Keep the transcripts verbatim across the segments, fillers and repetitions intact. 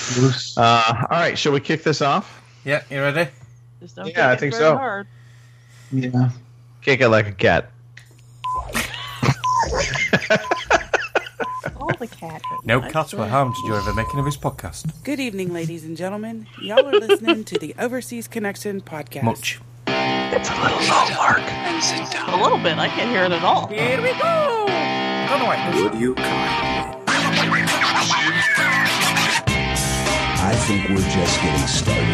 Uh, all right, shall we kick this off? Yeah, you ready? Just don't Yeah, I think so. Hard. Yeah. Kick it like a cat. Oh, the cat. No cats were harmed during the making of this podcast. Good evening, ladies and gentlemen. Y'all are listening to the Overseas Connection podcast. Much. It's a little low, Mark. A little bit. I can't hear it at all. Here we go. I don't know why it does. Would you kindly? I think we're just getting started.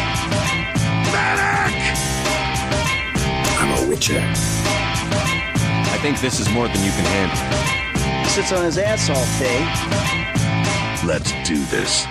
Medic! I'm a witcher. I think this is more than you can handle. He sits on his ass all day. Let's do this.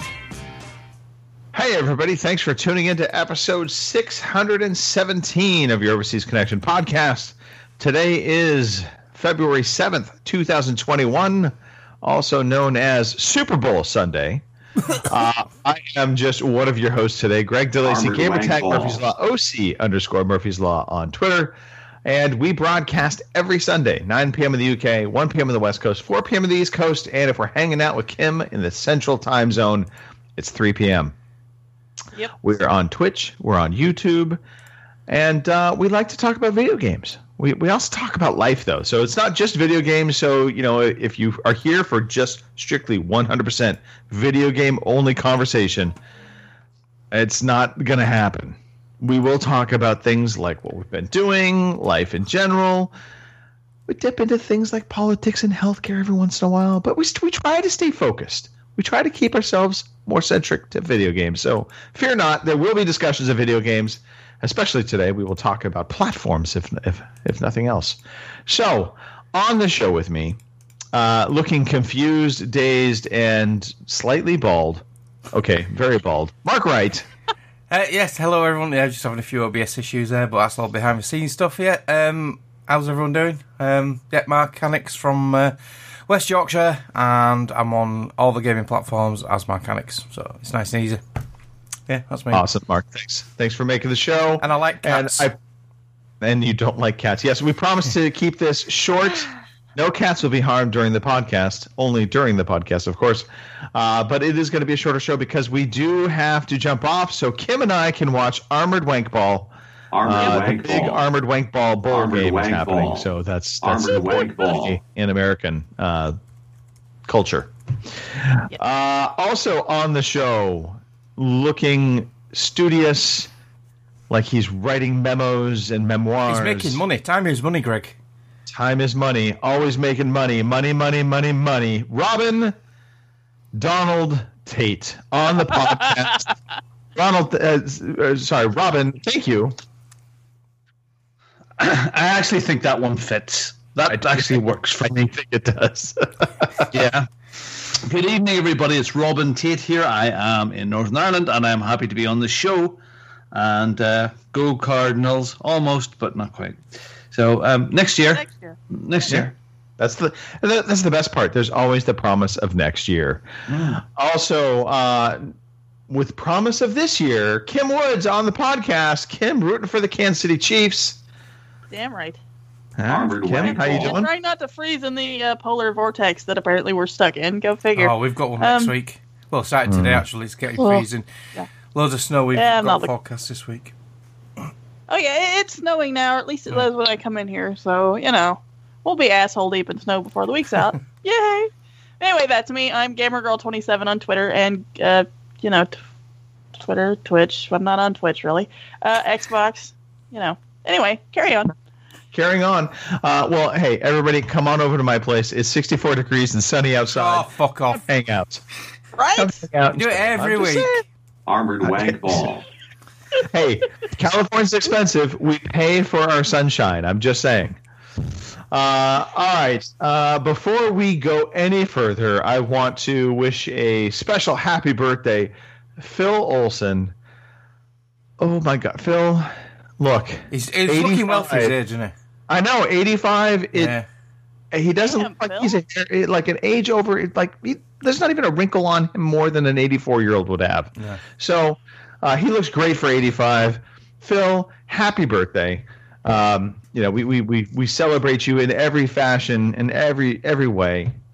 Hey, everybody. Thanks for tuning in to episode six hundred seventeen of your Overseas Connection podcast. Today is February seventh, twenty twenty-one, also known as Super Bowl Sunday. uh, I am just one of your hosts today, Greg DeLacy, Gamertag Murphy's Law, O C underscore Murphy's Law on Twitter. And we broadcast every Sunday, nine p.m. in the U K, one p.m. in the West Coast, four p.m. in the East Coast, and if we're hanging out with Kim in the Central Time Zone, it's three p.m. Yep. We're on Twitch, we're on YouTube, and uh, we like to talk about video games. We we also talk about life, though. So it's not just video games. So, you know, if you are here for just strictly one hundred percent video game only conversation, it's not going to happen. We will talk about things like what we've been doing, life in general. We dip into things like politics and healthcare every once in a while, but we we try to stay focused. We try to keep ourselves more centric to video games. So fear not, there will be discussions of video games. Especially today, we will talk about platforms, if if if nothing else. So, on the show with me, uh, looking confused, dazed, and slightly bald. Okay, very bald. Mark Wright. Uh, yes, hello everyone. Yeah, just having a few O B S issues there, but that's all behind the scenes stuff here. Um, how's everyone doing? Um, yeah, Mark Mechanics from uh, West Yorkshire, and I'm on all the gaming platforms as Mark Mechanics, so it's nice and easy. Yeah, that's me. Awesome, Mark. Thanks. Thanks for making the show. And I like cats. And, I, and you don't like cats. Yes, we promise to keep this short. No cats will be harmed during the podcast. Only during the podcast, of course. Uh, but it is going to be a shorter show because we do have to jump off. So Kim and I can watch Armored Wank Ball. Armored uh, Wank the big Ball. Armored Wank Ball bowl Armored game Wank is happening. Ball. So that's that's Armored Wank Ball. in American uh, culture. Yep. Uh, also on the show, looking studious, like he's writing memos and memoirs. He's making money. Time is money, Greg. Time is money. Always making money. Money, money, money, money. Robin Donald Tate on the podcast. Ronald, uh, uh, sorry, Robin, thank you. I actually think that one fits. That I actually think, works for I me. think it does. Yeah. Good evening, everybody. It's Robin Tate here. I am in Northern Ireland, and I'm happy to be on the show. And uh, go Cardinals, almost, but not quite. So um, next year, Next year. next Yeah. year. That's the that's the best part. There's always the promise of next year. Mm. Also, uh, with promise of this year, Kim Woods on the podcast. Kim rooting for the Kansas City Chiefs. Damn right. Huh? Armored Kim, Wank how you Ball. doing? Trying not to freeze in the uh, polar vortex that apparently we're stuck in. Go figure. Oh, we've got one next Um, week. Well, starting today, actually. It's getting Well, freezing. yeah. Loads of snow we've Yeah, I'm got not look- forecast this week. Oh yeah, it's snowing now, or at least it does when I come in here. So you know, we'll be asshole deep in snow before the week's out. Yay! Anyway, that's me. I'm GamerGirl twenty-seven on Twitter and uh, you know, t- Twitter, Twitch. I'm not on Twitch really. Uh, Xbox. You know. Anyway, carry on. Carrying on. Uh, well, hey, everybody, come on over to my place. It's sixty-four degrees and sunny Oh, outside. fuck off. Hang out. Right? Come hang out. You do it every I'm just week. saying. Armored Wank Ball. Hey, California's expensive. We pay for our sunshine. I'm just saying. Uh, all right. Uh, before we go any further, I want to wish a special happy birthday, Phil Olson. Oh my God, Phil! Look, He's, he's looking well for his eighty-five. age, isn't I know, eighty-five. It, Yeah. He doesn't Damn, look like Phil. he's a, like an age over. Like he, there's not even a wrinkle on him more than an eighty-four-year-old would have. Yeah. So uh, he looks great for eighty-five. Phil, happy birthday! Um, you know, we, we, we, we celebrate you in every fashion, in every every way.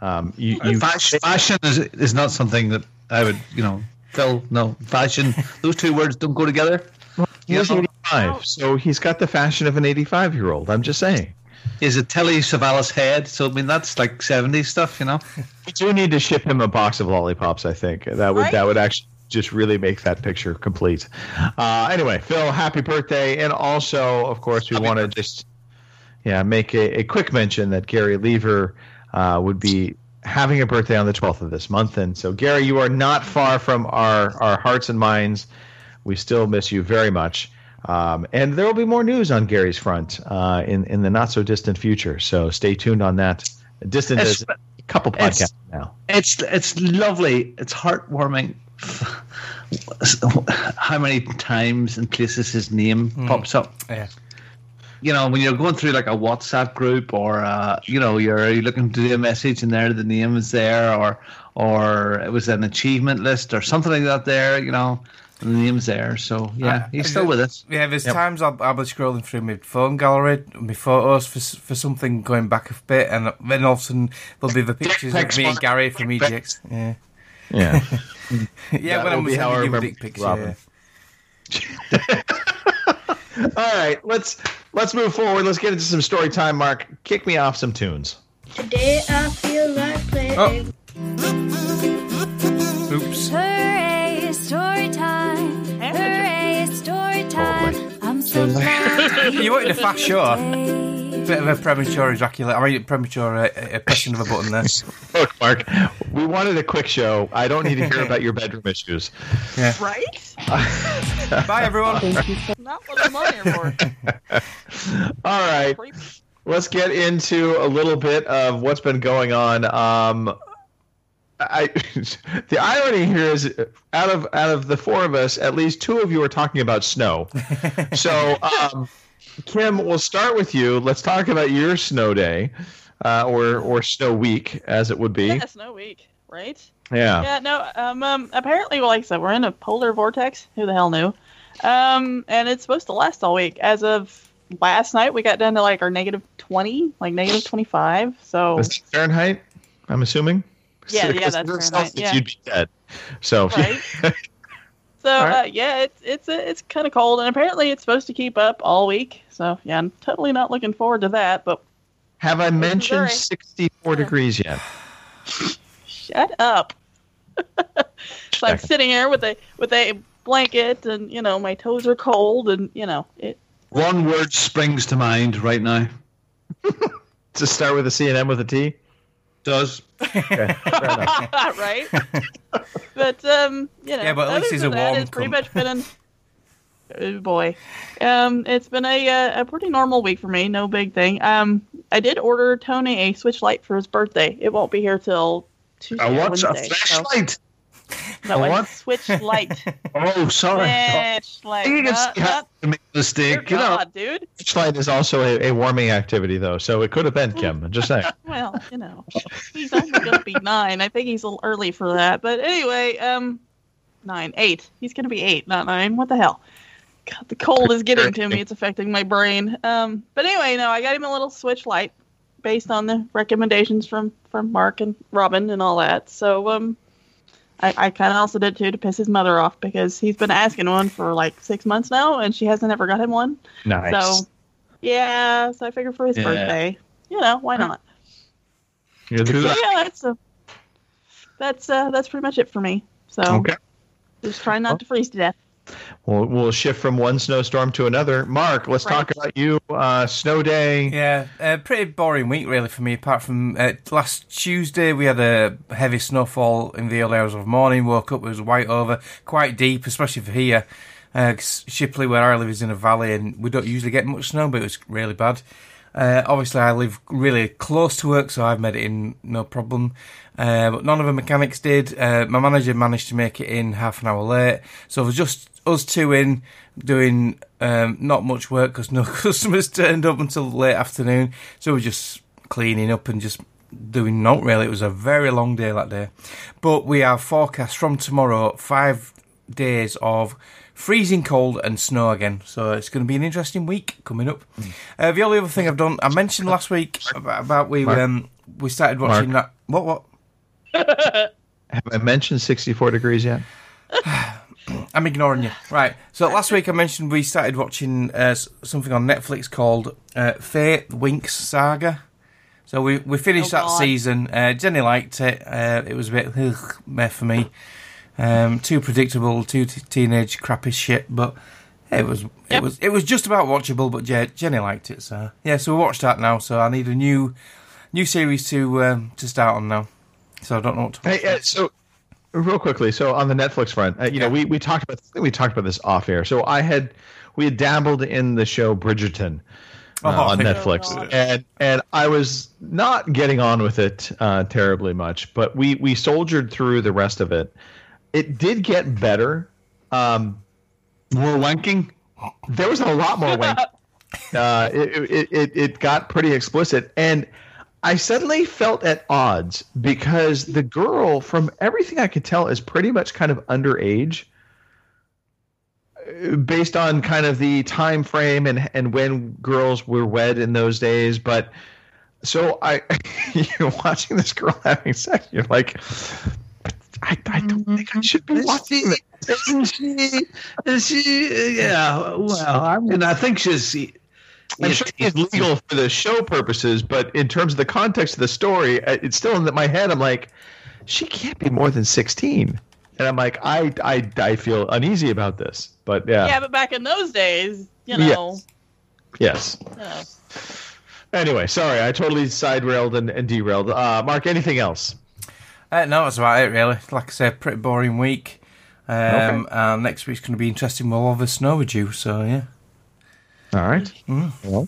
Um, you, you fashion, fashion is is not something that I would, you know, Phil. No, fashion. Those two words don't go together. He's You know? eighty-five, so he's got the fashion of an eighty-five-year-old. I'm just saying. Is it Telly Savalas head? So I mean, that's like seventies stuff, you know. We do need to ship him a box of lollipops. I think that would Right? that would actually just really make that picture complete. Uh, anyway, Phil, happy birthday, and also, of course, we want to just yeah make a, a quick mention that Gary Lever uh, would be having a birthday on the twelfth of this month, and so Gary, you are not far from our our hearts and minds. We still miss you very much. Um, and there will be more news on Gary's front uh, in in the not so distant future. So stay tuned on that. Distant It's- is a couple it's- podcasts now. It's it's lovely. It's heartwarming. How many times and places his name pops up? Yeah. You know, when you're going through like a WhatsApp group, or uh, you know, you're, you're looking to do a message and there the name is there, or or it was an achievement list or something like that. There, you know, and the name's there. So yeah, Uh, he's is still it- with us. Yeah, there's Yep. times I'll, I'll be scrolling through my phone gallery, my photos for s- for something going back a bit, and then all of a sudden there'll be the pictures pics, of me and Mark. Gary from Dick Ejects. Yeah, Yeah. yeah. That when will I'm be how I sending you remember dick pics, Robin. yeah. All right, let's let's move forward. Let's get into some story time. Mark, kick me off some tunes. Today I feel like playing. Oh. Oops. Hooray, story time. Hooray, story time. I'm so glad. You wanted a fast show. today. Bit of a premature ejaculate. I mean, premature uh, uh, pressing of a button there. Look, Mark, we wanted a quick show. I don't need to hear about your bedroom issues. Right? Bye, everyone. Not what I'm on here for. All right, Creepy. let's get into a little bit of what's been going on. Um, I, the irony here is, out of out of the four of us, at least two of you are talking about snow. So, um, Kim, we'll start with you. Let's talk about your snow day, uh, or or snow week, as it would be. Yeah, snow week, right? Yeah. Yeah, no, um, um, apparently, well, like I said, we're in a polar vortex. Who the hell knew? Um, and it's supposed to last all week. As of last night, we got down to like our negative twenty, like negative twenty-five. So, Is that Fahrenheit? I'm assuming. Yeah, yeah, Because that's if it was Fahrenheit, Celsius, yeah. You'd be dead. So, right? So, right. uh, yeah, it's it's uh, it's kind of cold, and apparently it's supposed to keep up all week. So, yeah, I'm totally not looking forward to that. But have I mentioned Missouri. sixty-four degrees yet? shut up. So I'm Second. sitting here with a with a blanket, and you know my toes are cold, and you know it. One word springs to mind right now. To start with a C and M with a T? Does Okay, fair enough. Right? But um, you know, Yeah, but at least other he's than a that, warm It's pretty cunt. much been an. Oh boy, um, it's been a uh, a pretty normal week for me. No big thing. Um, I did order Tony a Switch Lite for his birthday. It won't be here till Tuesday. a or what's a Wednesday, so- flashlight? No, A a what? Switch Lite. Oh, sorry. Switch Lite. You can Not, see not, how to make a dear mistake, you know. God, dude. Flashlight is also a, a warming activity, though, so it could have been Kim. I'm just saying. Well, you know, he's only going to be nine. I think he's a little early for that. But anyway, um, nine, eight. He's going to be eight, not nine. What the hell? God, the cold is getting to me. It's affecting my brain. Um, but anyway, no, I got him a little Switch Lite based on the recommendations from, from Mark and Robin and all that. So, um, I, I kind of also did too to piss his mother off because he's been asking one for like six months now and she hasn't ever got him one. Nice. So, yeah, so I figured for his Yeah. birthday, you know, why not? You're the So, cool- yeah, that's uh, that's uh, that's pretty much it for me. So Okay. just try not to freeze to death. We'll, we'll shift from one snowstorm to another. Mark, let's Right. talk about you. Uh, snow day. Yeah, a pretty boring week really for me. Apart from uh, last Tuesday, we had a heavy snowfall in the early hours of morning. Woke up, it was white over, quite deep, especially for here. Uh, 'cause Shipley, where I live, is in a valley, and we don't usually get much snow, but it was really bad. Uh, obviously, I live really close to work, so I've made it in no problem. Uh, but none of the mechanics did. Uh, my manager managed to make it in half an hour late, so it was just us two in doing um, not much work because no customers turned up until late afternoon. So we were just cleaning up and just doing not really. It was a very long day that day. But we have forecast from tomorrow five days of freezing cold and snow again. So it's going to be an interesting week coming up. Uh, the only other thing I've done, I mentioned last week about, about we um, we started watching Mark. that. What? What? Have I mentioned sixty-four degrees yet? I'm ignoring you. Right. So last week I mentioned we started watching uh, something on Netflix called uh, Fate Winx Saga. So we we finished Oh, that God. season. Uh, Jenny liked it. Uh, it was a bit ugh, meh for me. Um, too predictable, too t- teenage crappy shit. But it was it Yep. was it was just about watchable. But yeah, Jenny liked it. So yeah, so we watched that now. So I need a new new series to um, to start on now. So I don't know what to watch. Hey, uh, so real quickly, so on the Netflix front, uh, you know, we, we talked about I think we talked about this off air. So I had we had dabbled in the show Bridgerton uh, Oh, on thank Netflix, God. and and I was not getting on with it uh, terribly much, but we we soldiered through the rest of it. It did get better. Um, More wanking. there was a lot more wank. Uh, it, it it it got pretty explicit, and I suddenly felt at odds because the girl, from everything I could tell, is pretty much kind of underage, uh, based on kind of the time frame and and when girls were wed in those days. But so I, you're watching this girl having sex, you're like, I, I don't think I should be watching this. Isn't she? Is she? Yeah. Well, I mean, I think she's. I'm sure it's legal for the show purposes, but in terms of the context of the story, uh, it's still in my head. I'm like, she can't be more than sixteen, and I'm like, I, I, I feel uneasy about this. But yeah, Yeah, but back in those days, you know. yes. you know. Anyway, sorry, I totally side railed and, and derailed. Uh, Mark, anything else? Uh, no, that's about it, really. Like I said, pretty boring week. Um, Okay. And next week's going to be interesting. We'll have a snow due, so yeah. All right. Well,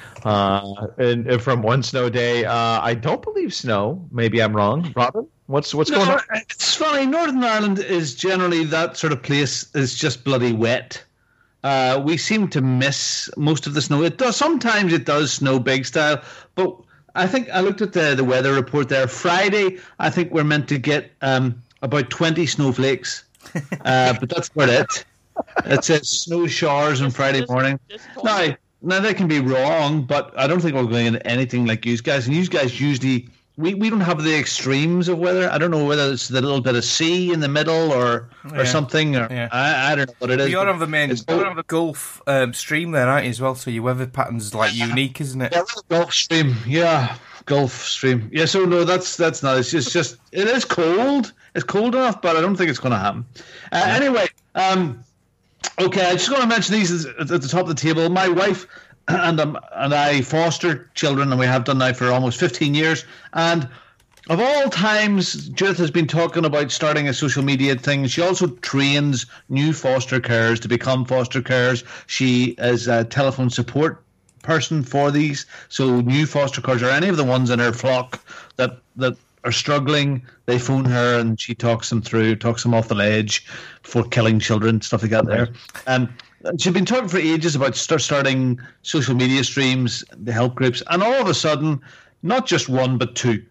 uh, and, and from one snow day, uh, I don't believe snow. Maybe I'm wrong. Robin, what's what's going No, on? it's funny. Northern Ireland is generally that sort of place is just bloody wet. Uh, we seem to miss most of the snow. It does sometimes it does snow big style, but I think I looked at the the weather report there. Friday, I think we're meant to get um, about twenty snowflakes, uh, but that's about it. It says snow showers on Friday Just- morning. just told Now, me. now they can be wrong, but I don't think we're going into anything like you guys. And you guys usually we, we don't have the extremes of weather. I don't know whether it's the little bit of sea in the middle or Yeah. or something. Or Yeah. I, I don't know what it is. You're but on the main it's- you're on the Gulf um, stream there, aren't you, as well? So your weather pattern's like unique, isn't it? Yeah, Gulf Stream. Yeah, Gulf Stream. Yeah, so no, that's that's not. It's just, just it is cold. It's cold enough, but I don't think it's going to happen. Uh, anyway, um, okay, I just want to mention these at the top of the table. My wife and um, and I foster children, and we have done now for almost fifteen years. And of all times, Judith has been talking about starting a social media thing. She also trains new foster carers to become foster carers. She is a telephone support person for these. So new foster carers or any of the ones in her flock that that are struggling, they phone her and she talks them through, talks them off the ledge before killing children, stuff like that there. And she's been talking for ages about start starting social media streams, the help groups, and all of a sudden, not just one, but two.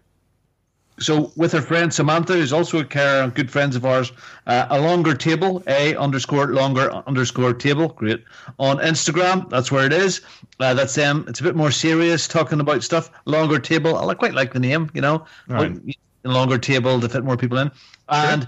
So with her friend Samantha, who's also a carer and good friends of ours, uh, a longer table, a underscore longer underscore table, great, on Instagram. That's where it is. Uh, that's them. It's a bit more serious, talking about stuff. Longer table. I quite like the name, you know. Right. Longer table to fit more people in. And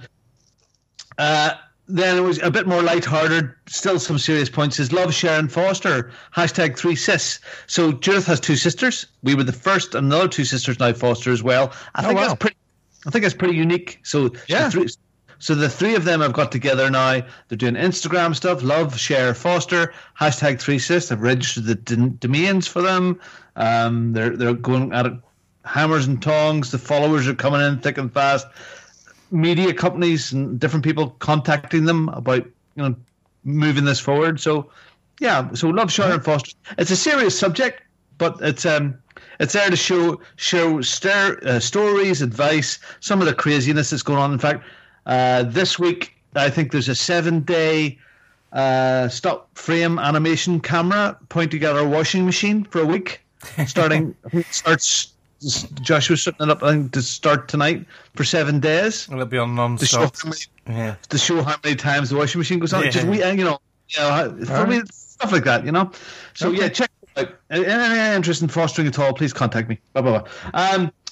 uh, then it was a bit more lighthearted, still some serious points. Is Love Sharon Foster, hashtag three sis. So Judith has two sisters. We were the first, and another two sisters now foster as well. I Oh, think wow. that's pretty. I think that's pretty unique. So Yeah. the three, so the three of them have got together now. They're doing Instagram stuff. Love Share Foster, hashtag three sis. I've registered the d- domains for them. Um, they're they're going at it hammers and tongs. The followers are coming in thick and fast. Media companies and different people contacting them about you know moving this forward. So yeah, so Love Sharon Foster. It's a serious subject, but it's um it's there to show show star, uh, stories, advice, some of the craziness that's going on. In fact, uh, this week I think there's a seven day uh, stop frame animation camera pointing at our washing machine for a week, starting I think it starts. Joshua's setting it up I think, to start tonight for seven days. It'll be on To show, non-stop. how many, Yeah. to show how many times the washing machine goes on. Yeah. Just we, you know, you know, for me, stuff like that, you know. So Okay. yeah, check it out. Any, any interest in fostering at all? Please contact me. Blah blah blah. Um,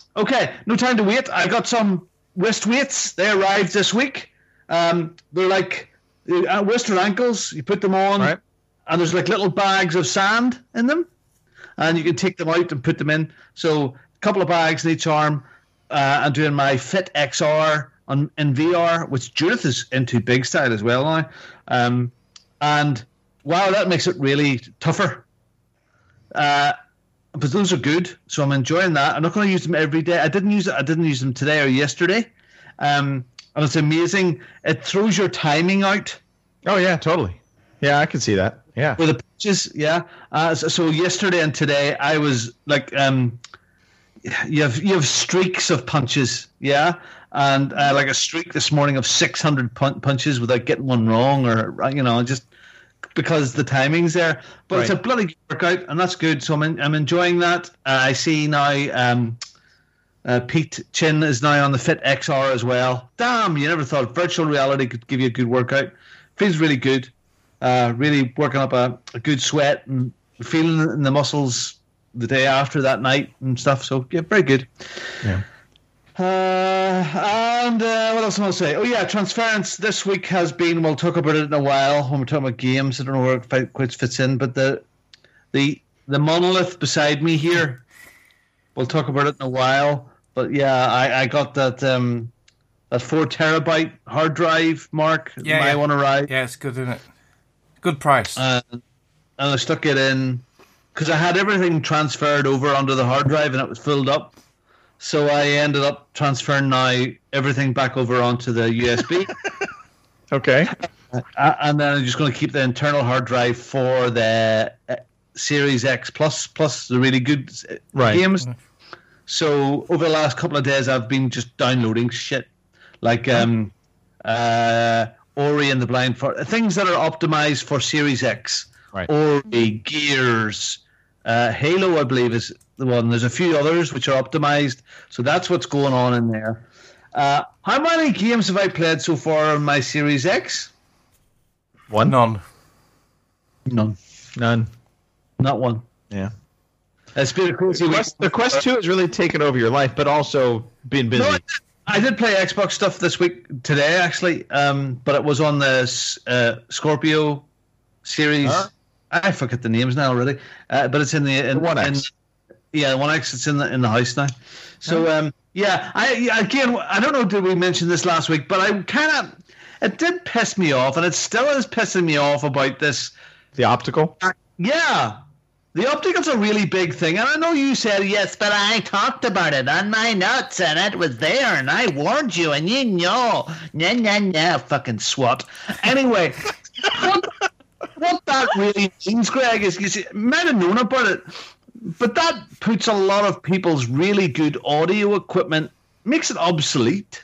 Okay, no time to wait. I got some wrist weights. They arrived this week. Um, they're like uh, wrist or ankles. You put them on, Right. and there's like little bags of sand in them, and you can take them out and put them in. So a couple of bags in each arm. Uh, I'm doing my Fit X R on in V R, which Judith is into big style as well now. Um, and wow, that makes it really tougher. Uh, but those are good, so I'm enjoying that. I'm not going to use them every day. I didn't use it. I didn't use them today or yesterday. Um, and it's amazing. It throws your timing out. Oh yeah, totally. Yeah, I can see that. Yeah. With the punches, yeah. Uh, so, so yesterday and today, I was like, um, you have you have streaks of punches, yeah, and uh, like a streak this morning of six hundred pun- punches without getting one wrong, or you know, just because the timing's there. But Right. it's a bloody good workout, and that's good. So I'm in, I'm enjoying that. Uh, I see now. Um, uh, Pete Chin is now on the Fit X R as well. Damn, you never thought virtual reality could give you a good workout. Feels really good. Uh, really working up a, a good sweat and feeling it in the muscles the day after that night and stuff. So yeah, very good. Yeah. Uh, and uh, what else am I going to say? Oh yeah, transference this week has been. We'll talk about it in a while when we're talking about games. I don't know where it fit- quite fits in, but the the the monolith beside me here. We'll talk about it in a while. But yeah, I, I got that um, that four terabyte hard drive, Mark. Yeah, my yeah. one arrived. Yeah, it's good, isn't it? Good price. Uh, and I stuck it in because I had everything transferred over onto the hard drive and it was filled up. So I ended up transferring now everything back over onto the U S B. Okay. uh, and then I'm just going to keep the internal hard drive for the uh, Series X Plus plus the really good uh, Right. games. So over the last couple of days, I've been just downloading shit like um, uh, Ori and the Blind Forest, things that are optimized for Series X. Right. Ori, Gears, uh, Halo, I believe is the one. There's a few others which are optimized. So that's what's going on in there. Uh, how many games have I played so far on my Series X? One. None. None. None. Not one. Yeah. It's been a crazy The week. Quest, the Quest two has really taken over your life, but also been busy. No, I, did, I did play Xbox stuff this week today, actually, um, but it was on the uh, Scorpio series. Huh? I forget the names now already, uh, but it's in the, in, The One X. in- yeah, One X. It's in the in the house now. So um, yeah, I yeah, again, I don't know. Did we mention this last week? But I kind of it did piss me off, and it still is pissing me off about this. The optical. Yeah. The optical's a really big thing, and I know you said yes, but I talked about it on my notes, and it was there, and I warned you, and you know, nah, nah, nah, fucking swat. Anyway, what, what that really means, Greg, is you see, might have known about it, but that puts a lot of people's really good audio equipment, makes it obsolete.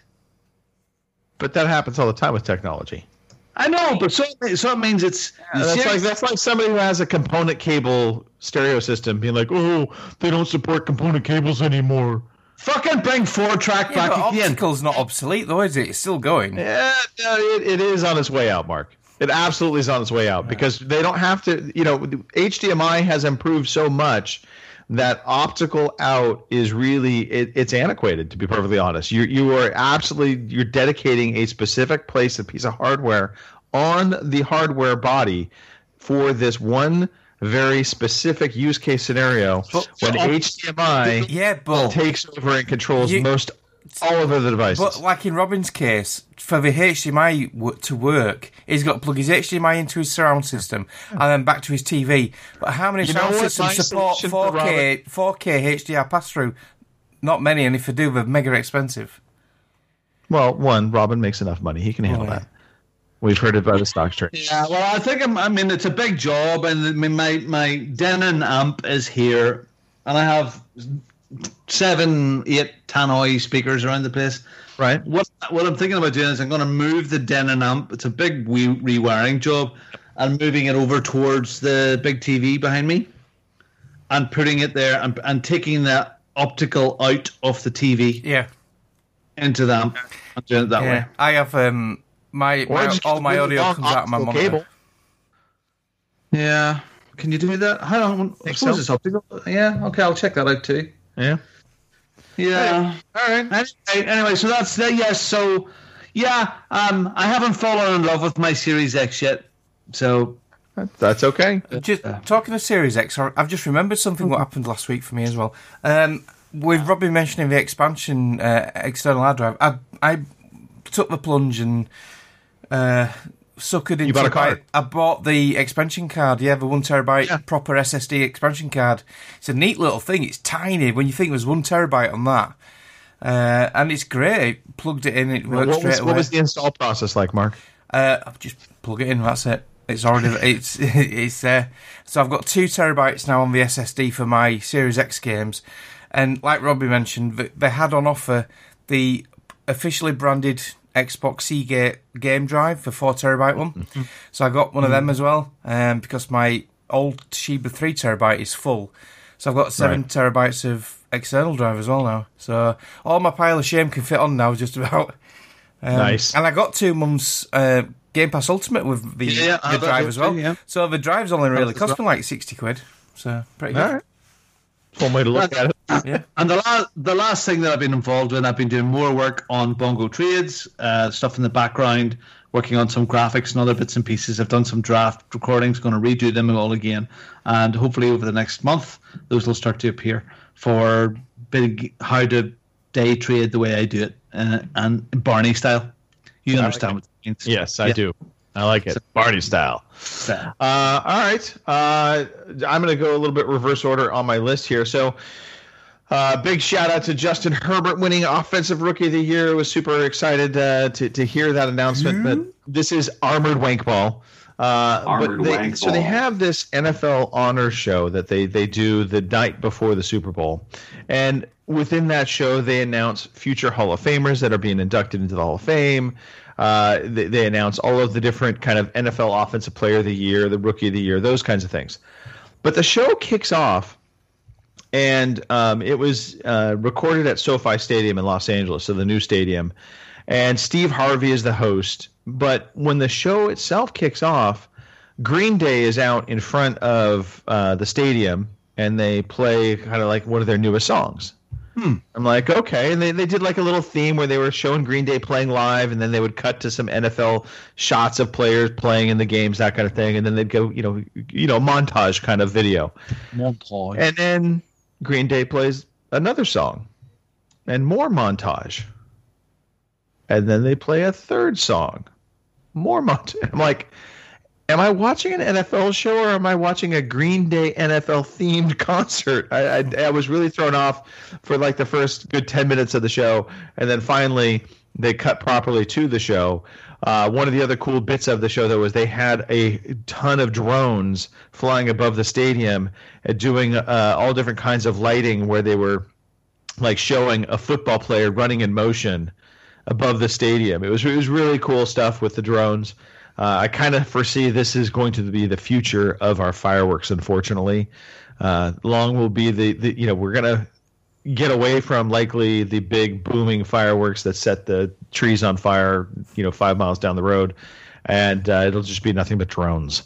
But that happens all the time with technology. I know, but so, so it means it's... Yeah, that's like that's like somebody who has a component cable stereo system being like, oh, they don't support component cables anymore. Fucking bring four track Yeah, back but again. optical's not obsolete, though, is it? It's still going. Yeah, no, it, it is on its way out, Mark. It absolutely is on its way out because they don't have to. You know, H D M I has improved so much that optical out is really it, it's antiquated. To be perfectly honest, you you are absolutely you're dedicating a specific place, a piece of hardware on the hardware body for this one very specific use case scenario But- when but- H D M I Yeah, but takes over and controls You- most all of the devices. But like in Robin's case, for the H D M I w- to work, he's got to plug his H D M I into his surround system and then back to his T V. But how many You know surround what systems my support solution for four K four K H D R pass through? Not many, and if they do, they're mega expensive. Well, one, Robin makes enough money; he can handle Oh, yeah. that. We've heard it by the stock trade. Yeah, well, I think I'm, I mean it's a big job, and I mean, my my Denon amp is here, and I have seven, eight Tannoy speakers around the place. Right. What what I'm thinking about doing is I'm going to move the Denon amp. It's a big wee rewiring job, and moving it over towards the big T V behind me, and putting it there, and, and taking the optical out of the T V Yeah, into the amp. I'm doing it that yeah. way. I have um my, Or my just all get my a really audio long comes out of my optical monitor. cable. Yeah. Can you do that? How long? I Think suppose so. it's optical. Yeah. Okay, I'll check that out too. Yeah. Yeah. All right. Anyway, anyway, so that's the yes. So yeah, um, I haven't fallen in love with my Series X yet. So that's okay. Just talking of Series X, I've just remembered something what happened last week for me as well. Um, with Robbie mentioning the expansion uh, external hard drive, I I took the plunge and uh, suckered into. You bought a card? I bought the expansion card. Yeah, the one terabyte Yeah. proper S S D expansion card. It's a neat little thing. It's tiny when you think there's one terabyte on that, uh, and it's great. Plugged it in, it works What straight was, away. what was the install process like, Mark? Uh, I've just plug it in. That's it. It's already it's it's there. So I've got two terabytes now on the S S D for my Series X games, and like Robbie mentioned, th- they had on offer the officially branded Xbox Seagate game drive for four terabyte one. Mm-hmm. So I got one of them as well, um, because my old Toshiba three terabyte is full. So I've got seven Right. terabytes of external drive as well now. So all my pile of shame can fit on now, just about. Um, Nice. And I got two months uh, Game Pass Ultimate with the, Yeah, I the have that drive here as well. too, yeah. So the drive's only really That's cost me like sixty quid. So pretty good. All right. One way to look at it. Yeah. And the last, the last thing that I've been involved in, I've been doing more work on Bongo Trades, uh, stuff in the background, working on some graphics and other bits and pieces. I've done some draft recordings, going to redo them all again. And hopefully over the next month, those will start to appear for big how to day trade the way I do it, uh, and Barney style. You understand what that means. Yes, I Yeah. do. I like it. So- Barney style. So, Uh, all right. Uh, I'm going to go a little bit reverse order on my list here. So, uh, big shout out to Justin Herbert winning Offensive Rookie of the Year. I was super excited uh, to to hear that announcement. But this is Armored Wank Ball. Uh, Armored but they, Wank so they Ball. have this N F L honor show that they they do the night before the Super Bowl, and within that show they announce future Hall of Famers that are being inducted into the Hall of Fame. Uh, they, they announce all of the different kind of N F L Offensive Player of the Year, the Rookie of the Year, those kinds of things. But the show kicks off, and um, it was uh, recorded at SoFi Stadium in Los Angeles, so the new stadium. And Steve Harvey is the host. But when the show itself kicks off, Green Day is out in front of uh, the stadium, and they play kind of like one of their newest songs. Hmm. I'm like, okay. And they, they did like a little theme where they were showing Green Day playing live, and then they would cut to some N F L shots of players playing in the games, that kind of thing. And then they'd go, you know, you know, montage kind of video. montage. And then Green Day plays another song and more montage. And then they play a third song. More montage. I'm like, am I watching an N F L show or am I watching a Green Day N F L themed concert? I, I, I was really thrown off for like the first good ten minutes of the show. And then finally they cut properly to the show. Uh, one of the other cool bits of the show, though, was they had a ton of drones flying above the stadium and doing uh, all different kinds of lighting where they were like showing a football player running in motion above the stadium. It was, it was really cool stuff with the drones. Uh, I kind of foresee this is going to be the future of our fireworks, unfortunately. Uh, long will be the, the, you know, we're going to get away from likely the big booming fireworks that set the trees on fire, you know, five miles down the road. And uh, it'll just be nothing but drones.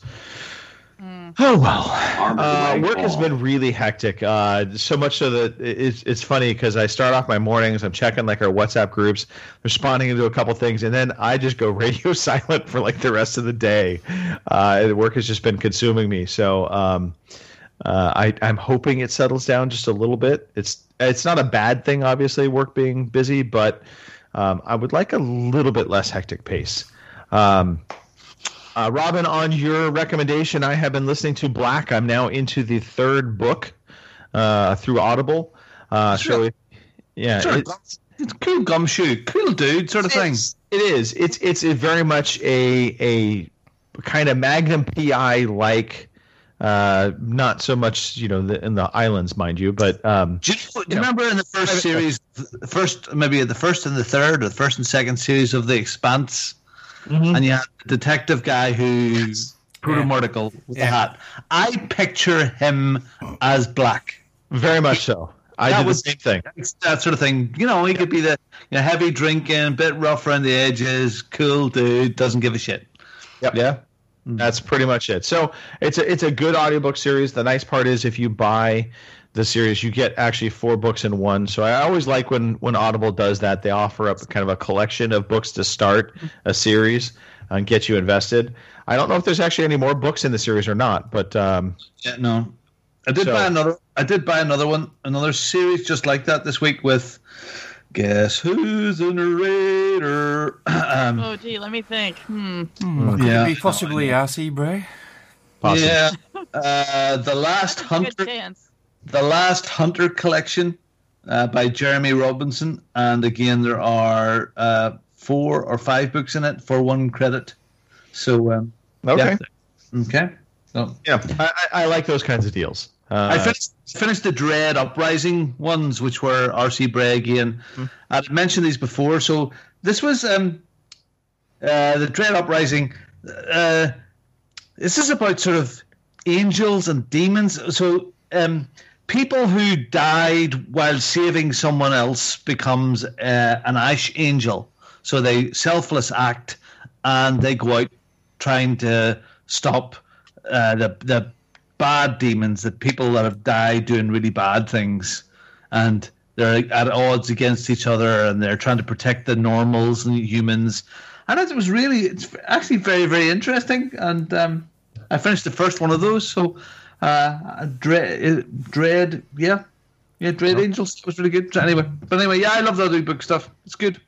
Oh, well. Uh, work has been really hectic. Uh, so much so that it's, it's funny because I start off my mornings, I'm checking like our WhatsApp groups, responding to a couple things, and then I just go radio silent for like the rest of the day. Uh, work has just been consuming me. So um, uh, I, I'm hoping it settles down just a little bit. It's it's not a bad thing, obviously, work being busy, but um, I would like a little bit less hectic pace. Um, Uh, Robin, on your recommendation, I have been listening to Black. I'm now into the third book uh, through Audible. Uh, Sure. so, yeah, Sure, it- it's cool gumshoe, cool dude sort of thing. it's- it is. It's it's a very much a a kind of Magnum P I like. Uh, not so much, you know, the, in the islands, mind you, but um, Do you, know, do you remember in the first series, the first maybe the first and the third, or the first and second series of The Expanse, and you had the detective guy who's protomordical with Yeah. the hat. I picture him as Black. very much so. I That did was- the same thing. It's that sort of thing. You know, he could be the you know, heavy drinking, bit rough around the edges, cool dude, doesn't give a shit. Yep. Yeah. That's pretty much it. So it's a it's a good audiobook series. The nice part is if you buy the series. You get actually four books in one. So I always like when, when Audible does that. They offer up kind of a collection of books to start a series and get you invested. I don't know if there's actually any more books in the series or not, but um, yeah, no. I did so, buy another. I did buy another one, another series just like that this week with Guess Who's the Narrator. um, oh, gee, let me think. Hmm. Hmm, could Yeah. it be possibly R C Bray? Possibly. Yeah, uh, the last Good hunter. chance. The Last Hunter collection uh, by Jeremy Robinson, and again there are uh, four or five books in it for one credit. So um, Okay. yeah. okay. So, Yeah, I, I I like those kinds of deals. Uh, I finished, finished the Dread Uprising ones, which were R C Bray again. Hmm. I'd mentioned these before, so this was um, uh, the Dread Uprising. Uh, this is about sort of angels and demons. So um, people who died while saving someone else becomes uh, an ash angel. So they selfless act, and they go out trying to stop uh, the the bad demons, the people that have died doing really bad things, and they're at odds against each other, and they're trying to protect the normals and humans. And it was really, it's actually very, very interesting. And um, I finished the first one of those. So, uh, Dread, Dread, yeah, yeah, Dread Oh. Angels was really good. So anyway, but anyway, yeah, I love the other book stuff. It's good.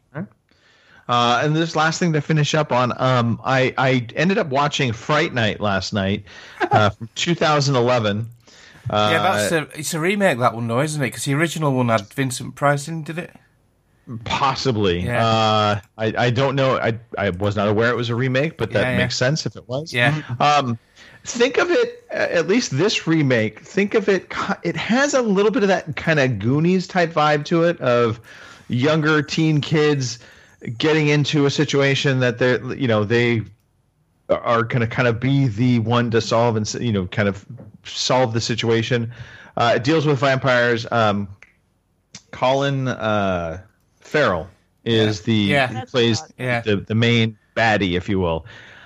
Uh, and this last thing to finish up on, um, I, I ended up watching Fright Night last night uh, from two thousand eleven. Uh, yeah, that's a, it's a remake, that one, though, isn't it? Because the original one had Vincent Price in, did it? Possibly. Yeah. Uh, I, I don't know. I, I was not aware it was a remake, but that Yeah, yeah. makes sense if it was. Yeah. Um, think of it, uh, at least this remake, think of it, ki- it has a little bit of that kind of Goonies type vibe to it, of younger teen kids getting into a situation that they're, you know, they are going to kind of be the one to solve and, you know, kind of solve the situation. Uh, it deals with vampires. Um, Colin uh, Farrell is the Yeah. who That's plays odd. Yeah. the the main baddie, if you will.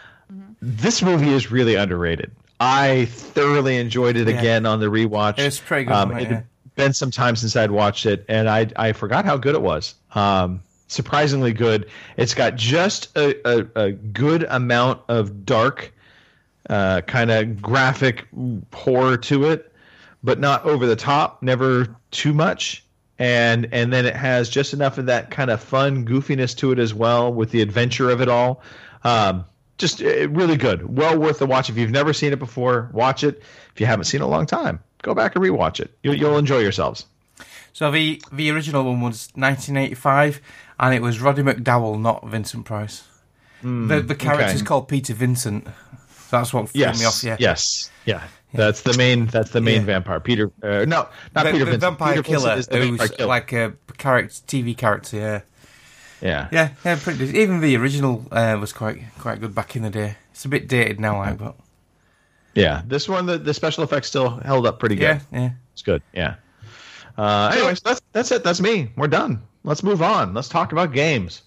This movie is really underrated. I thoroughly enjoyed it Yeah. again on the rewatch. It's pretty good, Um, wasn't it it? had been some time since I'd watched it, and I I forgot how good it was. Um, surprisingly good. It's got just a, a, a good amount of dark, uh, kind of graphic horror to it, but not over the top, never too much. And and then it has just enough of that kind of fun goofiness to it as well, with the adventure of it all. Um, just uh, really good. Well worth the watch. If you've never seen it before, watch it. If you haven't seen it in a long time, go back and rewatch it. You'll, you'll enjoy yourselves. So the the original one was nineteen eighty-five, and it was Roddy McDowell, not Vincent Price. the the character's okay. called Peter Vincent. That's what threw Yes. me off. Yeah. Yes. Yeah. That's the main. That's the main Yeah. vampire. Peter. Uh, no, not The, Peter the Vincent. vampire Peter Vincent killer, is the vampire who's killer. like a character, T V character. Yeah. yeah. Yeah, yeah, pretty good. Even the original uh, was quite quite good back in the day. It's a bit dated now, like, but Yeah. This one, the, the special effects still held up pretty good. yeah, yeah. It's good. Yeah. Uh, anyways, that's that's it. That's me. We're done. Let's move on. Let's talk about games.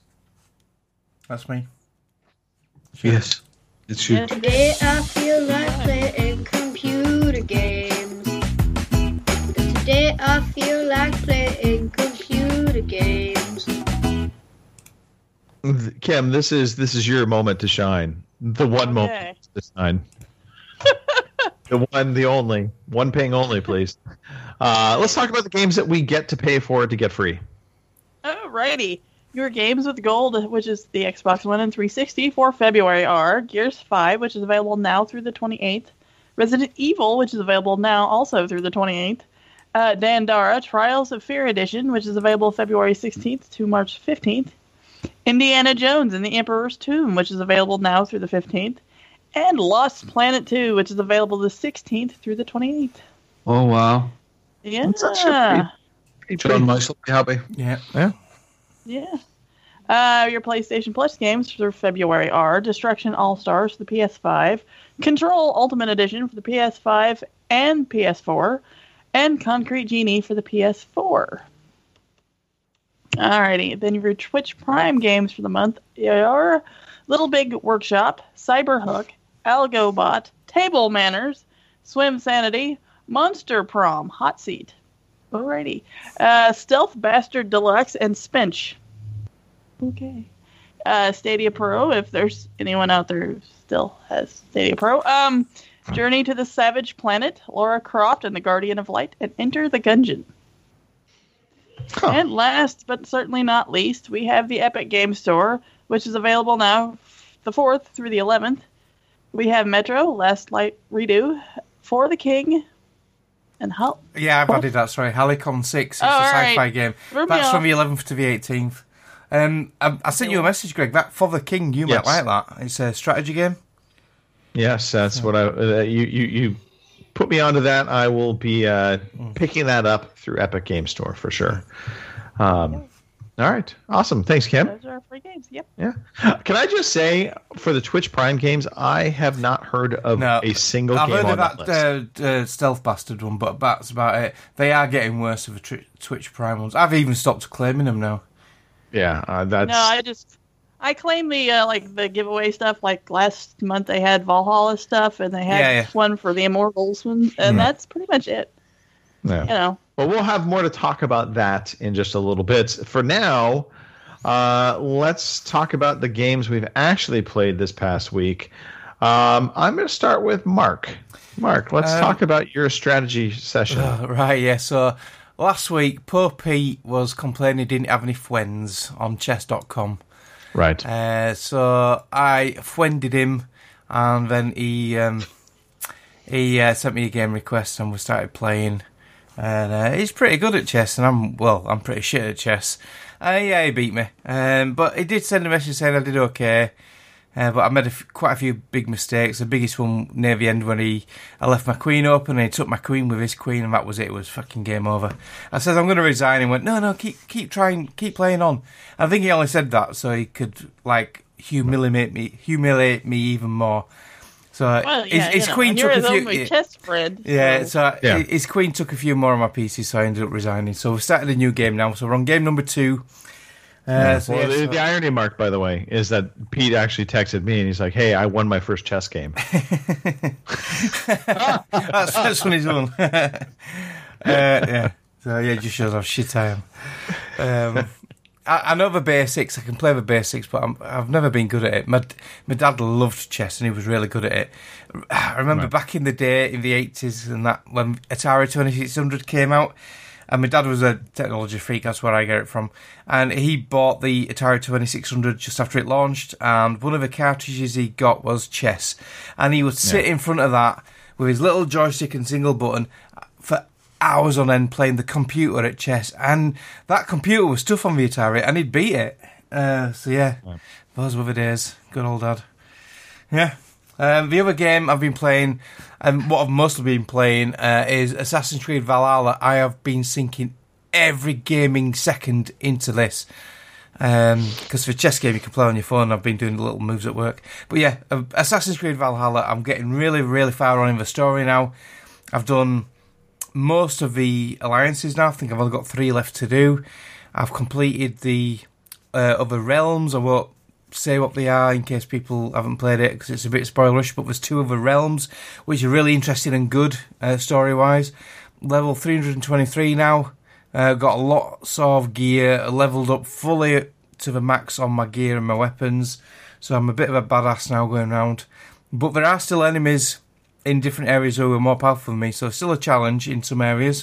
That's me. Yes, it should. Today I feel like playing computer games. Today I feel like playing computer games. Kim, this is this is your moment to shine. The one Okay. moment to shine. The one, the only, one ping only, please. Uh, let's talk about the games that we get to pay for to get free. Alrighty. Your games with gold, which is the Xbox One and three sixty for February, are Gears five, which is available now through the twenty-eighth. Resident Evil, which is available now also through the twenty-eighth. Uh, Dandara Trials of Fear Edition, which is available February sixteenth to March fifteenth. Indiana Jones and the Emperor's Tomb, which is available now through the fifteenth. And Lost Planet two, which is available the sixteenth through the twenty-eighth. Oh wow, Yeah. That's actually pretty- John Mouse will be happy. Yeah. Yeah. Yeah. Uh, your PlayStation Plus games for February are Destruction All-Stars for the P S five, Control Ultimate Edition for the P S five and P S four, and Concrete Genie for the P S four. Alrighty, then your Twitch Prime games for the month are Little Big Workshop, Cyberhook, Algobot, Table Manners, Swim Sanity, Monster Prom, Hot Seat, Alrighty. Uh, Stealth Bastard Deluxe and Spinch. Okay. Uh, Stadia Pro, if there's anyone out there who still has Stadia Pro. Um, Journey to the Savage Planet, Lara Croft and the Guardian of Light, and Enter the Gungeon. Huh. And last, but certainly not least, we have the Epic Game Store, which is available now the fourth through the eleventh. We have Metro, Last Light Redo, For the King, and Hal. Yeah, I've added that, sorry. Halicon six, it's oh, a sci-fi right. game. Threw That's me from off. the eleventh to the eighteenth. Um, I, I sent you a message, Greg. That For the King, you Yes. might like that. It's a strategy game. Yes, that's what I. Uh, you you you put me onto that. I will be uh, picking that up through Epic Game Store for sure. Um, all right, awesome. Thanks, Kim. Those are free games. Yep. Yeah. Can I just say, for the Twitch Prime games, I have not heard of No, a single I've game heard on of that that list. uh, uh, Stealth Bastard one, but that's about it. They are getting worse of the tr- Twitch Prime ones. I've even stopped claiming them now. Yeah, uh, that's. No, I just I claim the uh, like the giveaway stuff. Like last month, they had Valhalla stuff, and they had Yeah, yeah. one for the Immortals one, and Mm. that's pretty much it. Yeah. You know. Well, we'll have more to talk about that in just a little bit. For now, uh, let's talk about the games we've actually played this past week. Um, I'm going to start with Mark. Mark, let's Um, talk about your strategy session. Uh, right, yeah. So last week, poor Pete was complaining he didn't have any friends on chess dot com. Right. Uh, so I friended him, and then he um, he uh, sent me a game request, and we started playing. And uh, he's pretty good at chess, and I'm well, I'm pretty shit at chess. Uh, yeah, he beat me, um, but he did send a message saying I did okay. Uh, but I made a f- quite a few big mistakes. The biggest one near the end when he I left my queen open and he took my queen with his queen, and that was it. It was fucking game over. I said I'm going to resign. He went, no, no, keep keep trying, keep playing on. I think he only said that so he could like humiliate me, humiliate me even more. So Well, his, yeah, his you know, queen and took you're a his few. only yeah. chess friend. Yeah, so- so Yeah. his queen took a few more of my pieces, so I ended up resigning. So we started a new game now. So we're on game number two. Uh, Yeah. so well, yeah, the, so- the irony, Mark, by the way, is that Pete actually texted me and he's like, "Hey, I won my first chess game." that's, that's when he's on. uh, yeah. So yeah, it just shows how shit I am. Um, I, I know the basics. I can play the basics, but I'm, I've never been good at it. My my dad loved chess, and he was really good at it. I remember Right. back in the day, in the eighties, and that when Atari twenty-six hundred came out. And my dad was a technology freak, that's where I get it from. And he bought the Atari twenty-six hundred just after it launched, and one of the cartridges he got was chess. And he would sit Yeah. in front of that with his little joystick and single button for hours on end playing the computer at chess. And that computer was tough on the Atari, and he'd beat it. Uh, so yeah, Yeah. those were the days. Good old dad. Yeah. Um, the other game I've been playing, and what I've mostly been playing, uh, is Assassin's Creed Valhalla. I have been sinking every gaming second into this. Because for a chess game you can play on your phone, I've been doing the little moves at work. But yeah, uh, Assassin's Creed Valhalla, I'm getting really, really far on in the story now. I've done most of the alliances now. I think I've only got three left to do. I've completed the uh, other realms. I won't say what they are in case people haven't played it because it's a bit spoilerish, but there's two other realms which are really interesting and good uh, story wise. Level three hundred twenty-three now. Uh, got lots of gear, leveled up fully to the max on my gear and my weapons, so I'm a bit of a badass now going around. But there are still enemies in different areas who are more powerful than me, so still a challenge in some areas.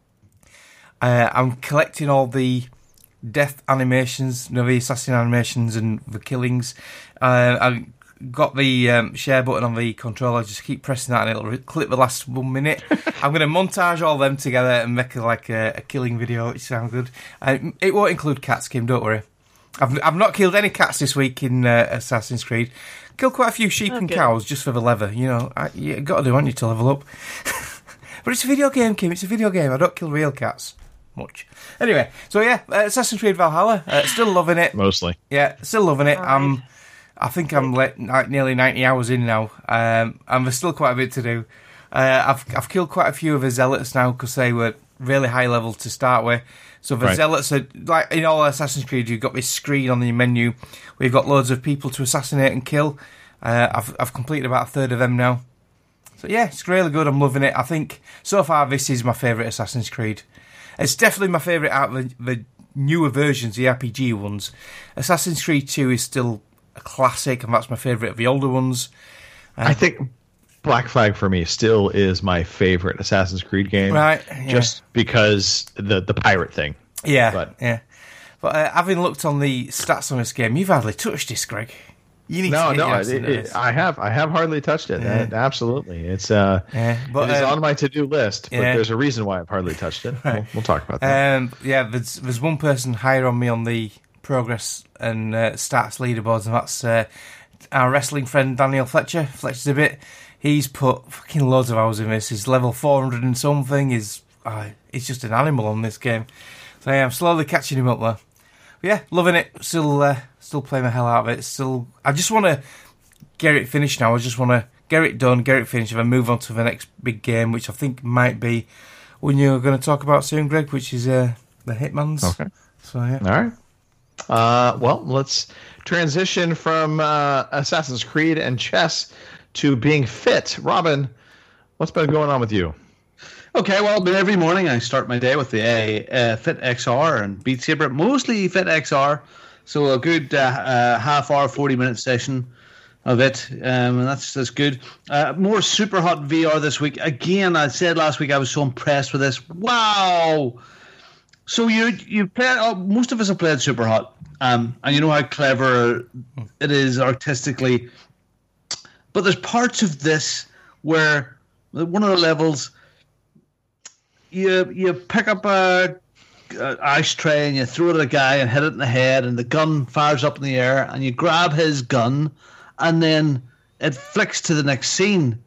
Uh, I'm collecting all the death animations, you know, the assassin animations and the killings. Uh, I got the um, share button on the controller. Just keep pressing that, and it'll re- clip the last one minute. I'm going to montage all them together and make a, like a, a killing video, which sounds good. Uh, it won't include cats, Kim. Don't worry. I've I've not killed any cats this week in uh, Assassin's Creed. Killed quite a few sheep and Okay. cows just for the leather. You know, I, you got to do, haven't you, to level up? But it's a video game, Kim. It's a video game. I don't kill real cats much. Anyway, so yeah, uh, Assassin's Creed Valhalla. Uh, still loving it. Mostly. Yeah, still loving it. Right. I'm, I think I'm like nearly ninety hours in now, um, and there's still quite a bit to do. Uh, I've I've killed quite a few of the zealots now because they were really high level to start with. So the Right. zealots are like in all Assassin's Creed. You've got this screen on the menu where you've got loads of people to assassinate and kill. Uh, I've I've completed about a third of them now. So yeah, it's really good. I'm loving it. I think so far this is my favourite Assassin's Creed. It's definitely my favourite out of the, the newer versions, the R P G ones. Assassin's Creed two is still a classic, and that's my favourite of the older ones. Um, I think Black Flag for me still is my favorite Assassin's Creed game, right? Yeah. Just because the the pirate thing. Yeah, but, yeah. But uh, having looked on the stats on this game, you've hardly touched this, Greg. You need no, to no, it, it, it, I have, I have hardly touched it. Yeah. Uh, absolutely, it's uh, yeah, but, it is um, on my to-do list. But yeah. there's a reason why I've hardly touched it. Right. We'll, we'll talk about that. Um, yeah, there's there's one person higher on me on the progress and uh, stats leaderboards, and that's uh, our wrestling friend Daniel Fletcher. Fletcher's a bit. He's put fucking loads of hours in this. He's level four hundred and something. He's uh, he's just an animal on this game. So yeah, I'm slowly catching him up there. But yeah, loving it. Still, uh, still playing the hell out of it. Still, I just want to get it finished now. I just want to get it done, get it finished, and then move on to the next big game, which I think might be one you're going to talk about soon, Greg, which is uh, the Hitmans. Okay. So yeah. All right. Uh, well, let's transition from uh, Assassin's Creed and chess to being fit. Robin, what's been going on with you? Okay, well, but every morning I start my day with the uh, uh, Fit X R and Beat Saber, mostly Fit X R. So a good uh, uh, half hour, forty minute session of it, um, and that's that's good. Uh, more Super Hot V R this week. Again, I said last week I was so impressed with this. Wow! So you you play. Oh, most of us have played Super Hot, um, and you know how clever it is artistically. But there's parts of this where one of the levels, you you pick up a, a ashtray and you throw it at a guy and hit it in the head, and the gun fires up in the air, and you grab his gun, and then it flicks to the next scene.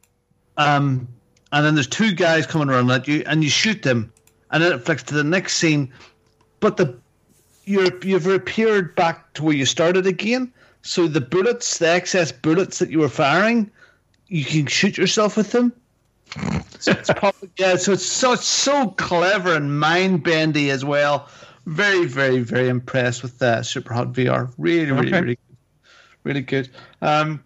Um, and then there's two guys coming around at you, and you shoot them, and then it flicks to the next scene. But the you're you've appeared back to where you started again. So the bullets, the excess bullets that you were firing, you can shoot yourself with them. So it's probably, yeah, so it's so it's so clever and mind bendy as well. Very, very, very impressed with uh, Super Hot V R. Really, really, Okay. really, really good. Um,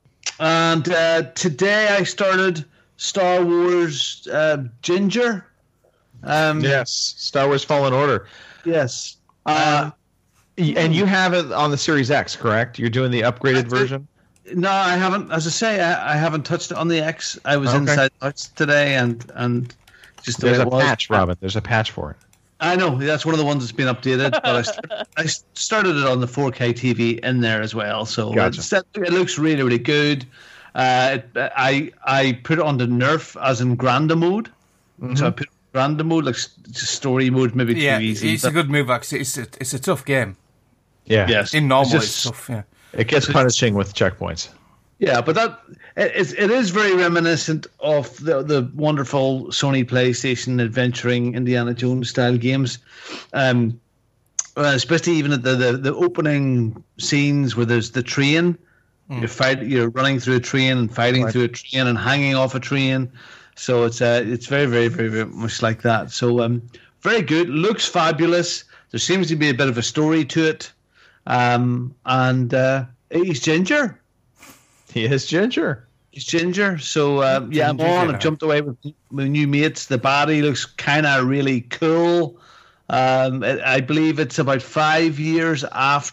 and uh, today I started Star Wars uh, Ginger. Um, Yes, Star Wars Fallen Order. Yes. Uh, and you have it on the Series X, correct? You're doing the upgraded version? No, I haven't. As I say, I, I haven't touched it on the X. I was Okay. inside Touch today, and and just the There's way a it was. patch, Robin. There's a patch for it. I know that's one of the ones that's been updated, but I, started, I started it on the four K T V in there as well. So Gotcha. it's, it looks really, really good. Uh, it, I I put it on the Nerf as in Granda mode. Mm-hmm. So I put it on Granda mode, like s- story mode, maybe Yeah, too easy. it's but- a good move, actually. It's a, it's a tough game. Yeah. Yes. In normal, It's it's, just- tough, yeah. It gets punishing with checkpoints. Yeah, but that it, it's- it is very reminiscent of the the wonderful Sony PlayStation adventuring Indiana Jones style games, um, uh, especially even at the, the, the opening scenes where there's the train. You're fight, you're running through a train and fighting Right. through a train and hanging off a train. So it's uh, it's very very very very much like that. So um, very good, looks fabulous. There seems to be a bit of a story to it, um, and uh, he's Ginger. He is Ginger. He's Ginger, so um, yeah, I'm Ginger, on. yeah. I've jumped away with my new mates. The body looks kind of really cool. Um, I I believe it's about five years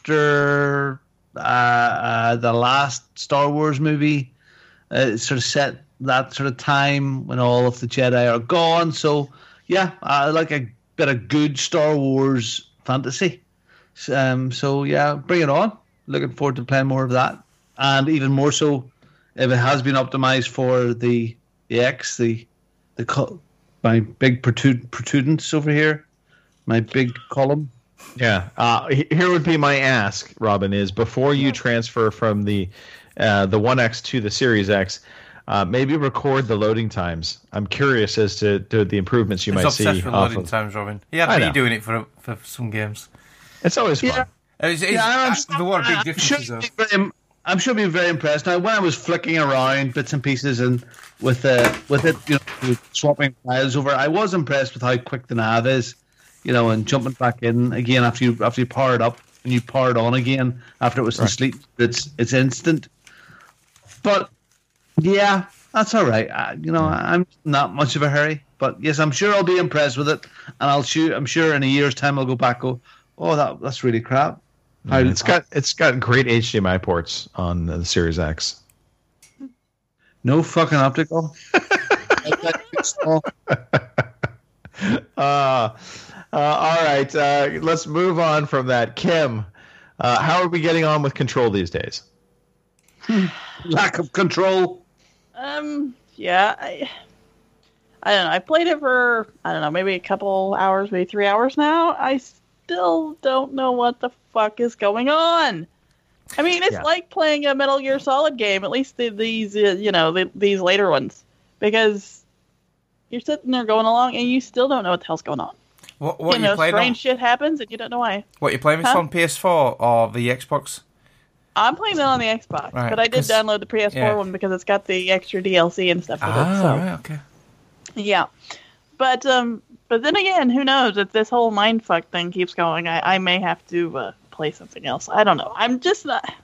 after uh, uh, the last Star Wars movie. Uh, it's sort of set that sort of time when all of the Jedi are gone. So yeah, I like a bit of good Star Wars fantasy. Um, so yeah, bring it on. Looking forward to playing more of that. And even more so, if it has been optimized for the the X, the the co- my big protrud- protrudence over here, my big column. Yeah. Uh, he- here would be my ask, Robin, is before you transfer from the uh, the one X to the Series X, uh, maybe record the loading times. I'm curious as to, to the improvements you He's might obsessed see. with off loading of- times, Robin. He had I me know. doing it for for some games. It's always fun. Yeah. It's, it's, Yeah, I'm, uh, there were big I'm sure differences, though. you'll be very, I'm sure you'll be very impressed. Now, when I was flicking around bits and pieces and with uh, with it, you know, swapping files over, I was impressed with how quick the nav is, you know, and jumping back in again after you after you power it up and you power it on again after it was in Right. sleep. It's it's instant. But yeah, That's all right. I, you know, I'm not much of a hurry, but yes, I'm sure I'll be impressed with it, and I'll shoot. I'm sure in a year's time I'll go back. Go, oh, that that's really crap. How, it's got it's got great H D M I ports on the Series X. No fucking optical. uh, uh, all right, uh, let's move on from that. Kim, uh, how are we getting on with Control these days? Lack of control. Um, yeah, I, I don't know. I played it for, I don't know, maybe a couple hours, maybe three hours now. I still don't know what the fuck is going on. I mean, it's yeah. like playing a Metal Gear Solid game, at least the, these, uh, you know, the, these later ones, because you're sitting there going along and you still don't know what the hell's going on. What, what you you know, playing strange on? shit happens and you don't know why. What you playing with Huh? on P S four or the Xbox? I'm playing it on the Xbox, Right, but I did 'cause- download the P S four yeah. one because it's got the extra D L C and stuff with it. Ah, So. right, okay. Yeah, but um, but then again, who knows? If this whole mindfuck thing keeps going, I, I may have to uh, play something else. I don't know. I'm just not.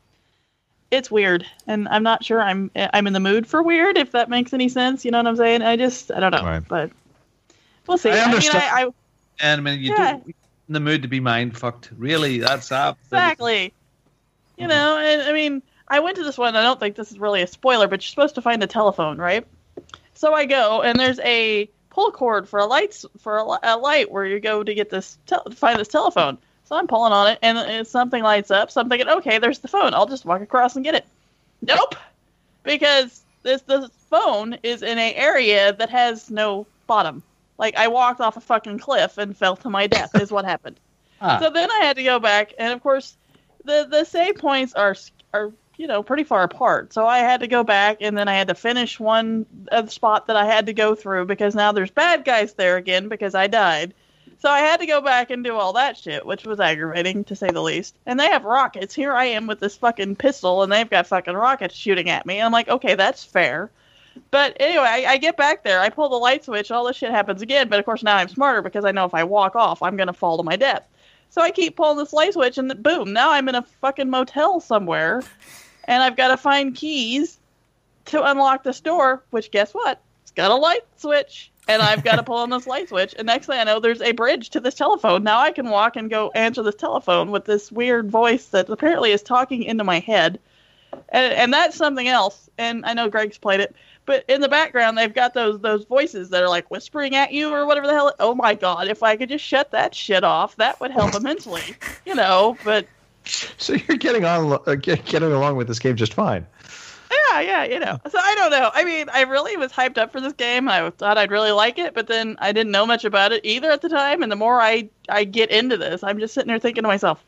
It's weird, and I'm not sure I'm I'm in the mood for weird. If that makes any sense, you know what I'm saying? I just I don't know, Right. but we'll see. I I, mean, understand. I, I And I mean, you Yeah. don't in the mood to be mind fucked. Really, that's up. exactly. You know, and I mean, I went to this one. I don't think this is really a spoiler, but you're supposed to find a telephone, right? So I go, and there's a pull cord for a lights for a, li- a light where you go to get this tel- find this telephone. So I'm pulling on it, and it, something lights up. So I'm thinking, okay, there's the phone. I'll just walk across and get it. Nope, because this this phone is in an area that has no bottom. Like I walked off a fucking cliff and fell to my death. Is what happened. Ah. So then I had to go back, and of course, the the save points are are you know pretty far apart. So I had to go back, and then I had to finish one uh, spot that I had to go through because now there's bad guys there again because I died. So I had to go back and do all that shit, which was aggravating to say the least. And they have rockets. Here I am with this fucking pistol, and they've got fucking rockets shooting at me. And I'm like, okay, that's fair. But anyway, I, I get back there, I pull the light switch, all this shit happens again. But of course now I'm smarter because I know if I walk off, I'm gonna fall to my death. So I keep pulling this light switch, and boom, now I'm in a fucking motel somewhere, and I've got to find keys to unlock this door, which guess what? It's got a light switch, and I've got to pull on this light switch, and next thing I know, there's a bridge to this telephone. Now I can walk and go answer this telephone with this weird voice that apparently is talking into my head, and, and that's something else, and I know Greg's played it, but in the background, they've got those those voices that are like whispering at you or whatever the hell. Oh my god, if I could just shut that shit off, that would help immensely. You know, but So you're getting on, uh, get- getting along with this game just fine. yeah, yeah, you know. So I don't know. I mean, I really was hyped up for this game. I thought I'd really like it, but then I didn't know much about it either at the time. And the more I, I get into this, I'm just sitting there thinking to myself,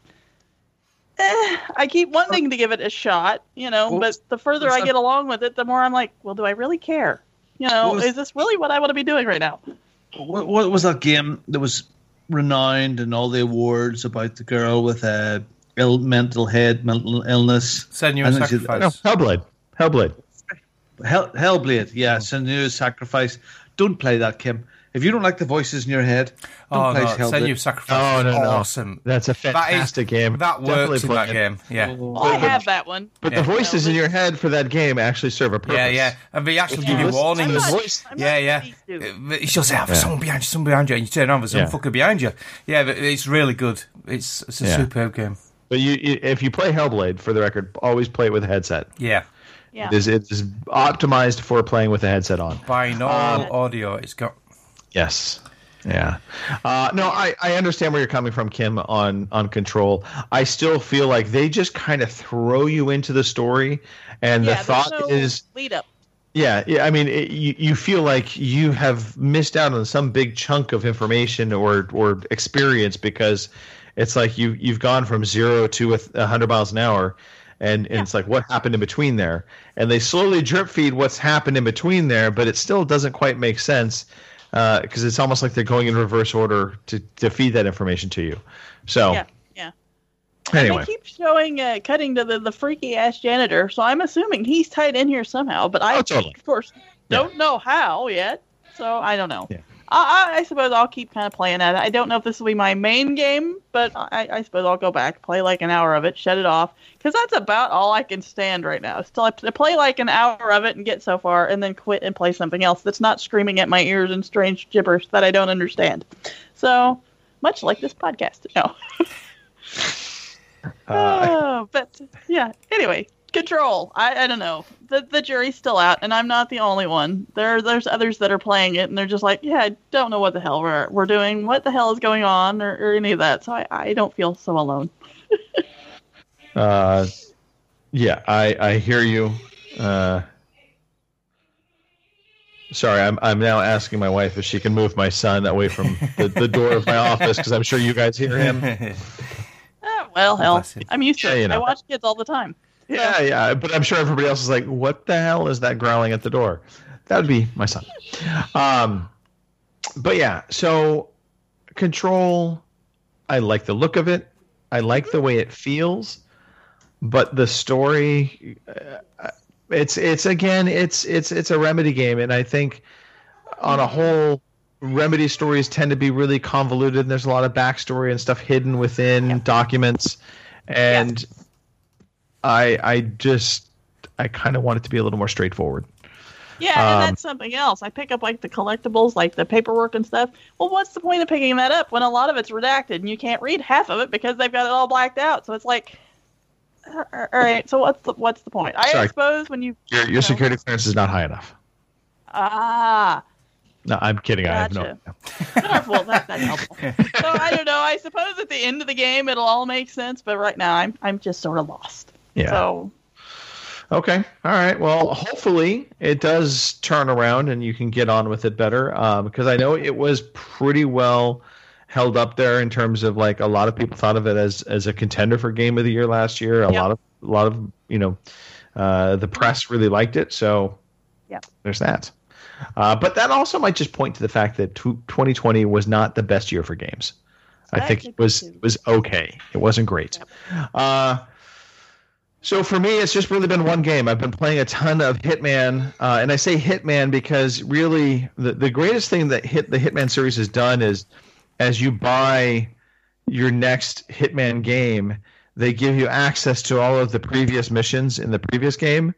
eh, I keep wanting to give it a shot, you know, What but was- the further what's I that- get along with it, the more I'm like, well, do I really care? You know, What was- is this really what I want to be doing right now? What, what was that game that was renowned and all the awards about the girl with a ill mental head, mental illness? Senua's And then she- Sacrifice. No, Hellblade. Hellblade. Hell, Hellblade, yeah, Senua's Sacrifice. Don't play that, Kim. If you don't like the voices in your head, don't Oh play no, Hellblade. Senua's Sacrifice Oh, is no, no. awesome. That's a That is- fantastic game. That Definitely works in play that it. game. Yeah. Well, I have that one. But Yeah. the voices in your head for that game actually serve a purpose. Yeah, yeah. And they actually If give you you listen to warnings. the I'm not- voice- I'm not Yeah, yeah. these two. Uh, She'll say, oh, there's Yeah. someone behind you, someone behind you. And you turn around, there's some Yeah. fucker behind you. Yeah, but it's really good. It's, it's a Yeah. superb game. But you, you, if you play Hellblade, for the record, always play it with a headset. Yeah. Yeah. It is, it is optimized for playing with a headset on. Binaural Um, audio. It's got. Yes. Yeah. Uh, no, I, I understand where you're coming from, Kim, on, on Control. I still feel like they just kind of throw you into the story, and yeah, the thought there's no is, lead up. yeah, yeah. I mean, it, you, you feel like you have missed out on some big chunk of information or or experience because it's like you you've gone from zero to a, a hundred miles an hour. And, and Yeah. it's like, what happened in between there? And they slowly drip feed what's happened in between there, but it still doesn't quite make sense because uh, it's almost like they're going in reverse order to, to feed that information to you. So, Yeah, yeah. anyway. They keep showing, uh, cutting to the, the freaky ass janitor, so I'm assuming he's tied in here somehow. But I, Oh, totally. of course, don't know how yet. So I don't know. Yeah. I, I suppose I'll keep kind of playing at it. I don't know if this will be my main game, but I, I suppose I'll go back, play like an hour of it, shut it off, because that's about all I can stand right now. Still, I play like an hour of it and get so far, and then quit and play something else that's not screaming at my ears in strange gibberish that I don't understand. So, much like this podcast. No. Uh, uh, but, yeah, anyway. Control. I, I don't know. The the jury's still out, and I'm not the only one. There there's others that are playing it, and they're just like, yeah, I don't know what the hell we're we're doing, what the hell is going on, or, or any of that. So I, I don't feel so alone. uh, yeah, I I hear you. Uh, sorry, I'm I'm now asking my wife if she can move my son away from the, the door of my office because I'm sure you guys hear him. Oh, well, hell, I'm used to Yeah, it. you know. I watch kids all the time. Yeah, yeah, but I'm sure everybody else is like, what the hell is that growling at the door? That would be my son. Um, but yeah, so Control, I like the look of it. I like the way it feels, but the story, uh, it's it's again, it's it's it's a Remedy game, and I think on a whole, Remedy stories tend to be really convoluted, and there's a lot of backstory and stuff hidden within Yeah. documents, and. Yeah. I I just I kind of want it to be a little more straightforward. Yeah, and Um, that's something else. I pick up like the collectibles, like the paperwork and stuff. Well, what's the point of picking that up when a lot of it's redacted and you can't read half of it because they've got it all blacked out? So it's like, all right. So what's the what's the point? I Sorry. suppose when you Your your know. security clearance is not high enough. ah. No, I'm kidding. I have no. Gotcha. Oh, well, that, that's helpful. So I don't know. I suppose at the end of the game it'll all make sense, but right now I'm I'm just sort of lost. Yeah. So Okay. All right. Well, hopefully it does turn around and you can get on with it better. Um, because I know it was pretty well held up there in terms of like a lot of people thought of it as as a contender for Game of the Year last year. A Yep. lot of a lot of you know, uh, the press really liked it. So Yep. there's that. Uh, but that also might just point to the fact that twenty twenty was not the best year for games. I That think could it be was too. was okay. It wasn't great. Uh, so for me, it's just really been one game. I've been playing a ton of Hitman, uh, and I say Hitman because really the, the greatest thing that hit the Hitman series has done is as you buy your next Hitman game, they give you access to all of the previous missions in the previous game.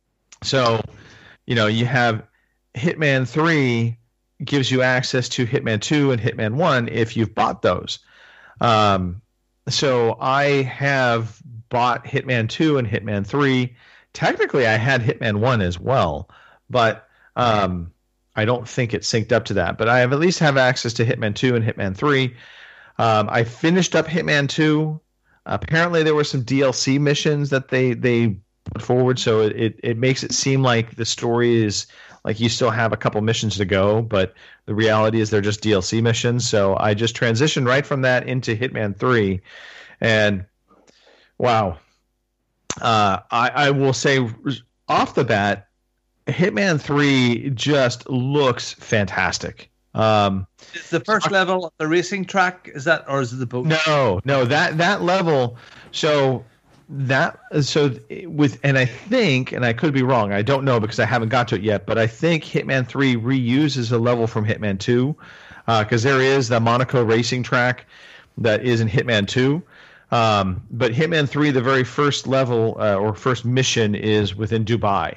So, you know, you have Hitman three gives you access to Hitman two and Hitman one if you've bought those. Um, so I have bought Hitman two and Hitman three. Technically, I had Hitman one as well, but um, I don't think it synced up to that. But I have at least have access to Hitman two and Hitman three. Um, I finished up Hitman two. Apparently, there were some D L C missions that they they put forward, so it, it, it makes it seem like the story is like you still have a couple missions to go, but the reality is they're just D L C missions. So I just transitioned right from that into Hitman three, and wow, uh, I, I will say off the bat, Hitman three just looks fantastic. Um, Is the first level the racing track? Is that, or is it the boat? No, no, that that level. So that so with, and I think, and I could be wrong. I don't know because I haven't got to it yet. But I think Hitman three reuses a level from Hitman two, because uh, there is the Monaco racing track that is in Hitman two. Um, but Hitman three, the very first level uh, or first mission is within Dubai,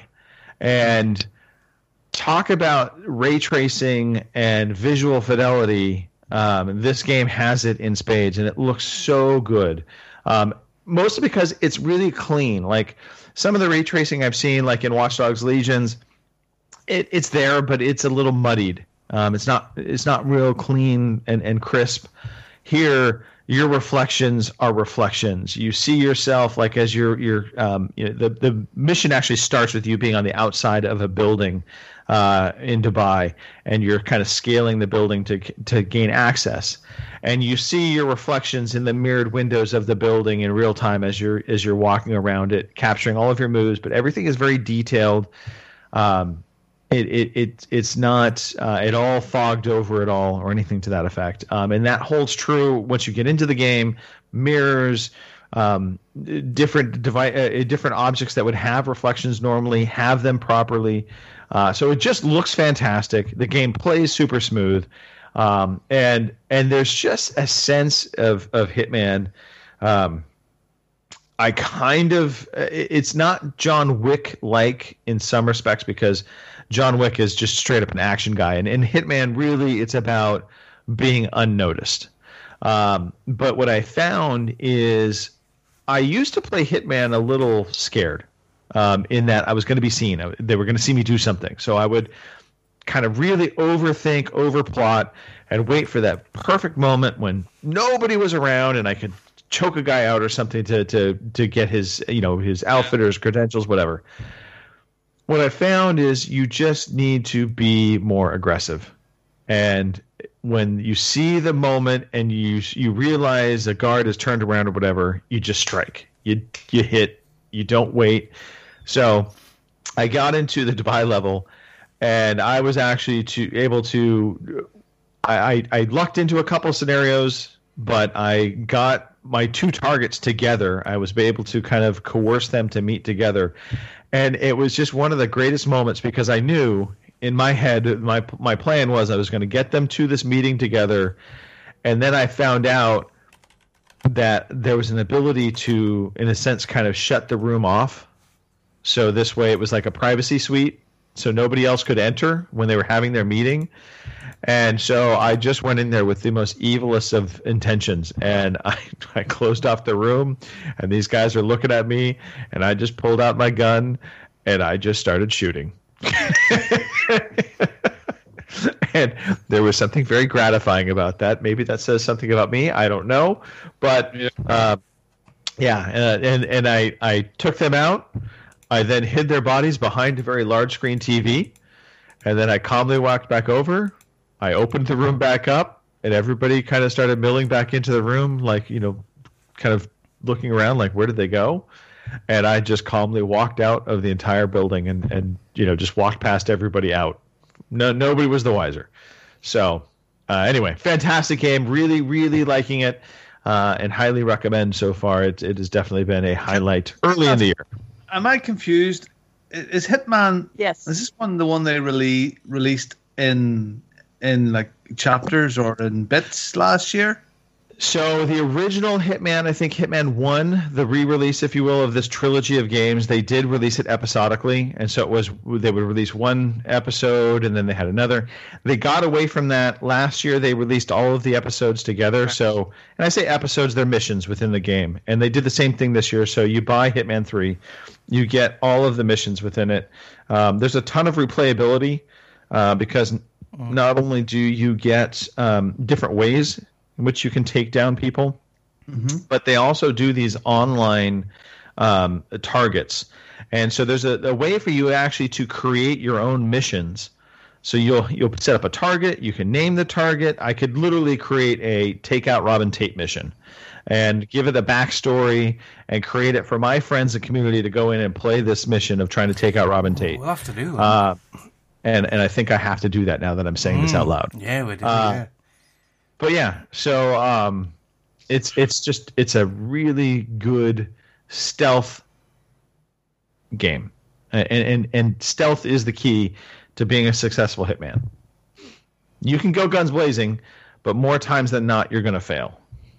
and talk about ray tracing and visual fidelity. Um, this game has it in spades, and it looks so good. Um, mostly because it's really clean. Like some of the ray tracing I've seen, like in Watch Dogs Legions, it, it's there, but it's a little muddied. Um, it's not it's not real clean and, and crisp. Here, your reflections are reflections. You see yourself like as you're you're um, you know, the the mission actually starts with you being on the outside of a building uh, in Dubai, and you're kind of scaling the building to to gain access, and you see your reflections in the mirrored windows of the building in real time as you're as you're walking around it, capturing all of your moves. But everything is very detailed. Um, It, it it it's not uh, at all fogged over at all or anything to that effect, um, and that holds true once you get into the game. Mirrors, um, different devi- uh, different objects that would have reflections normally, have them properly. Uh, so it just looks fantastic. The game plays super smooth, um, and and there's just a sense of of Hitman. Um, I kind of it's not John Wick like in some respects, because John Wick is just straight up an action guy, and in Hitman really it's about being unnoticed. Um, but what I found is I used to play Hitman a little scared, um, in that I was going to be seen. They were going to see me do something. So I would kind of really overthink, overplot, and wait for that perfect moment when nobody was around and I could choke a guy out or something to to to get his, you know, his outfit or his credentials, whatever. What I found is you just need to be more aggressive. And when you see the moment and you you realize a guard is turned around or whatever, you just strike. You you hit. You don't wait. So I got into the Dubai level, and I was actually to able to. I, I, I lucked into a couple scenarios, but I got my two targets together. I was able to kind of coerce them to meet together, and it was just one of the greatest moments, because I knew in my head, my my plan was I was going to get them to this meeting together, and then I found out that there was an ability to, in a sense, kind of shut the room off. So this way it was like a privacy suite, so nobody else could enter when they were having their meeting. And so I just went in there with the most evilest of intentions, and I, I closed off the room, and these guys are looking at me, and I just pulled out my gun, and I just started shooting. And there was something very gratifying about that. Maybe that says something about me. I don't know. But uh, yeah, uh, and, and I, I took them out. I then hid their bodies behind a very large screen T V, and then I calmly walked back over. I opened the room back up, and everybody kind of started milling back into the room, like, you know, kind of looking around like, where did they go? And I just calmly walked out of the entire building and, and you know, just walked past everybody out. No, nobody was the wiser. So uh, anyway, fantastic game. Really, really liking it, uh, and highly recommend so far. It, it has definitely been a highlight early in the year. Am I confused? Is Hitman? Yes. Is this one the one they really released in in like chapters or in bits last year? So the original Hitman, I think Hitman one, the re-release, if you will, of this trilogy of games, they did release it episodically, and so it was they would release one episode and then they had another. They got away from that last year. They released all of the episodes together. So, and I say episodes, they're missions within the game, and they did the same thing this year. So you buy Hitman three, you get all of the missions within it. Um, there's a ton of replayability uh, because not only do you get um, different ways in which you can take down people, mm-hmm. but they also do these online um, targets. And so there's a, a way for you actually to create your own missions. So you'll you'll set up a target, you can name the target. I could literally create a take out Robin Tate mission and give it a backstory and create it for my friends and community to go in and play this mission of trying to take out Robin Tate. We'll have to do that. Uh, and, and I think I have to do that now that I'm saying mm. this out loud. Yeah, we do, uh, yeah. But yeah, so um, it's it's just it's a really good stealth game, and, and and stealth is the key to being a successful Hitman. You can go guns blazing, but more times than not, you're going to fail.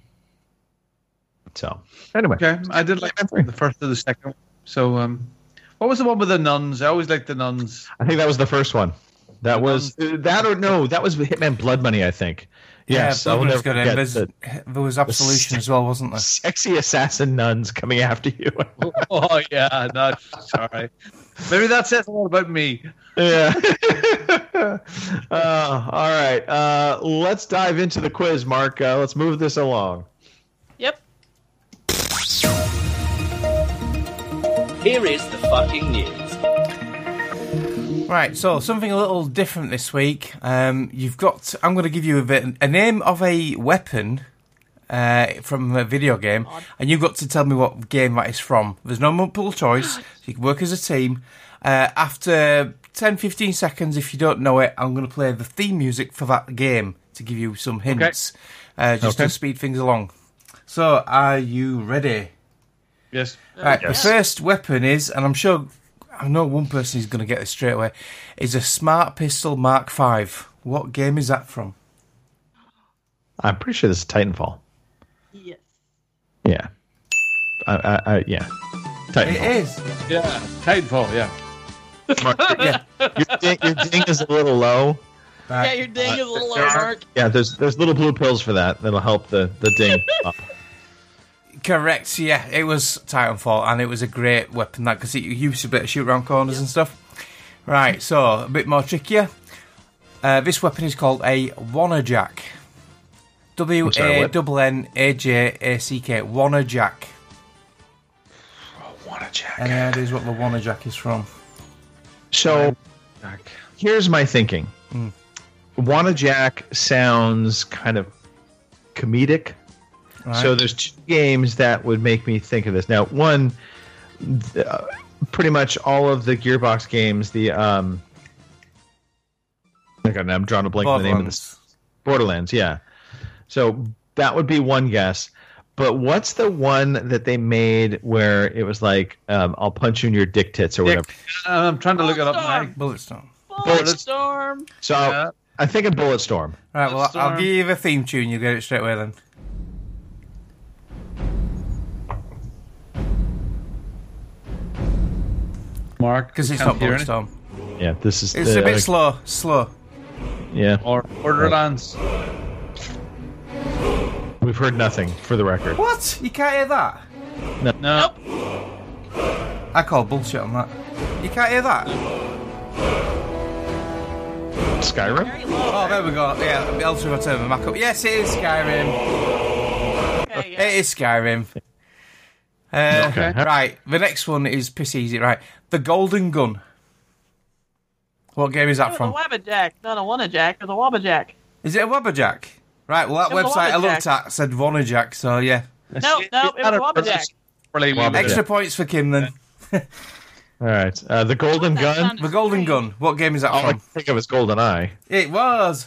So anyway, okay, I did like the first or the second one. So um, what was the one with the nuns? I always liked the nuns. I think that was the first one. That the was nuns. that or no, that was Hitman Blood Money, I think. Yes, yeah, I will never good. forget The, there was Absolution as well, wasn't there? Sexy assassin nuns coming after you. Oh yeah, no, sorry. Maybe that says a lot about me. Yeah. uh, all right, uh, let's dive into the quiz, Mark. Uh, let's move this along. Yep. Here is the fucking news. Right, so something a little different this week. Um, you've got. I'm going to give you a, bit, a name of a weapon uh, from a video game, and you've got to tell me what game that is from. There's no multiple choice. So you can work as a team. Uh, after ten, fifteen seconds, if you don't know it, I'm going to play the theme music for that game to give you some hints, okay. uh, just okay. to speed things along. So, are you ready? Yes. Right, Yes. the first weapon is, and I'm sure, I know one person is going to get this straight away, is a Smart Pistol Mark five. What game is that from? I'm pretty sure this is Titanfall. Yes. Yeah. I, I, I, yeah. Titanfall. It is. Yeah. Titanfall, yeah. Yeah. Your ding, your ding is a little low. Right. Yeah, your ding is a little low, There are- Mark. Yeah, there's there's little blue pills for that. That'll help the, the ding up. Correct, yeah, it was Titanfall, and it was a great weapon that because it used to be able to shoot around corners and stuff. Right, so a bit more trickier. Uh, this weapon is called a Wannajack. W A N N A J A C K. Wannajack. Wannajack. Any ideas what the Wannajack is from? So here's my thinking. Mm. Wannajack sounds kind of comedic. Right. So there's two games that would make me think of this. Now, one, uh, pretty much all of the Gearbox games, the um, I got I'm drawing a blank on the name of this. Borderlands, yeah. So that would be one guess. But what's the one that they made where it was like, um, I'll punch you in your dick tits or whatever? Yeah, I'm trying to look it up now. Bulletstorm. Bulletstorm. So Yeah. I think of Bulletstorm. Right, well, Bulletstorm. I'll give you the theme tune, you'll get it straight away then. Mark, Because it's can't not hear it. Bulletstorm. Yeah, this is. It's the, a bit slow, slow. Yeah, Or Borderlands. we've heard nothing for the record. What? You can't hear that? No. I call bullshit on that. You can't hear that? Skyrim. Very low. Oh, there we go. Yeah, I'll be able to turn my Mac up. Yes, it is Skyrim. Okay, yeah. It is Skyrim. Uh, Okay. Right, the next one is piss easy. Right, The Golden Gun. What game is that Oh, from? the Wabbajack, not a Wannajack, or the Wabbajack. Is it a Wabbajack? Right, well, that It was a website I looked Wabbajack. at said Wannajack, so yeah. No, no, it was a Wabbajack. Wabbajack. Extra points for Kim then. All right, uh, the Golden That Gun. sounded The Golden strange. Gun. What game is that All I from? can think of is Golden Eye. It was.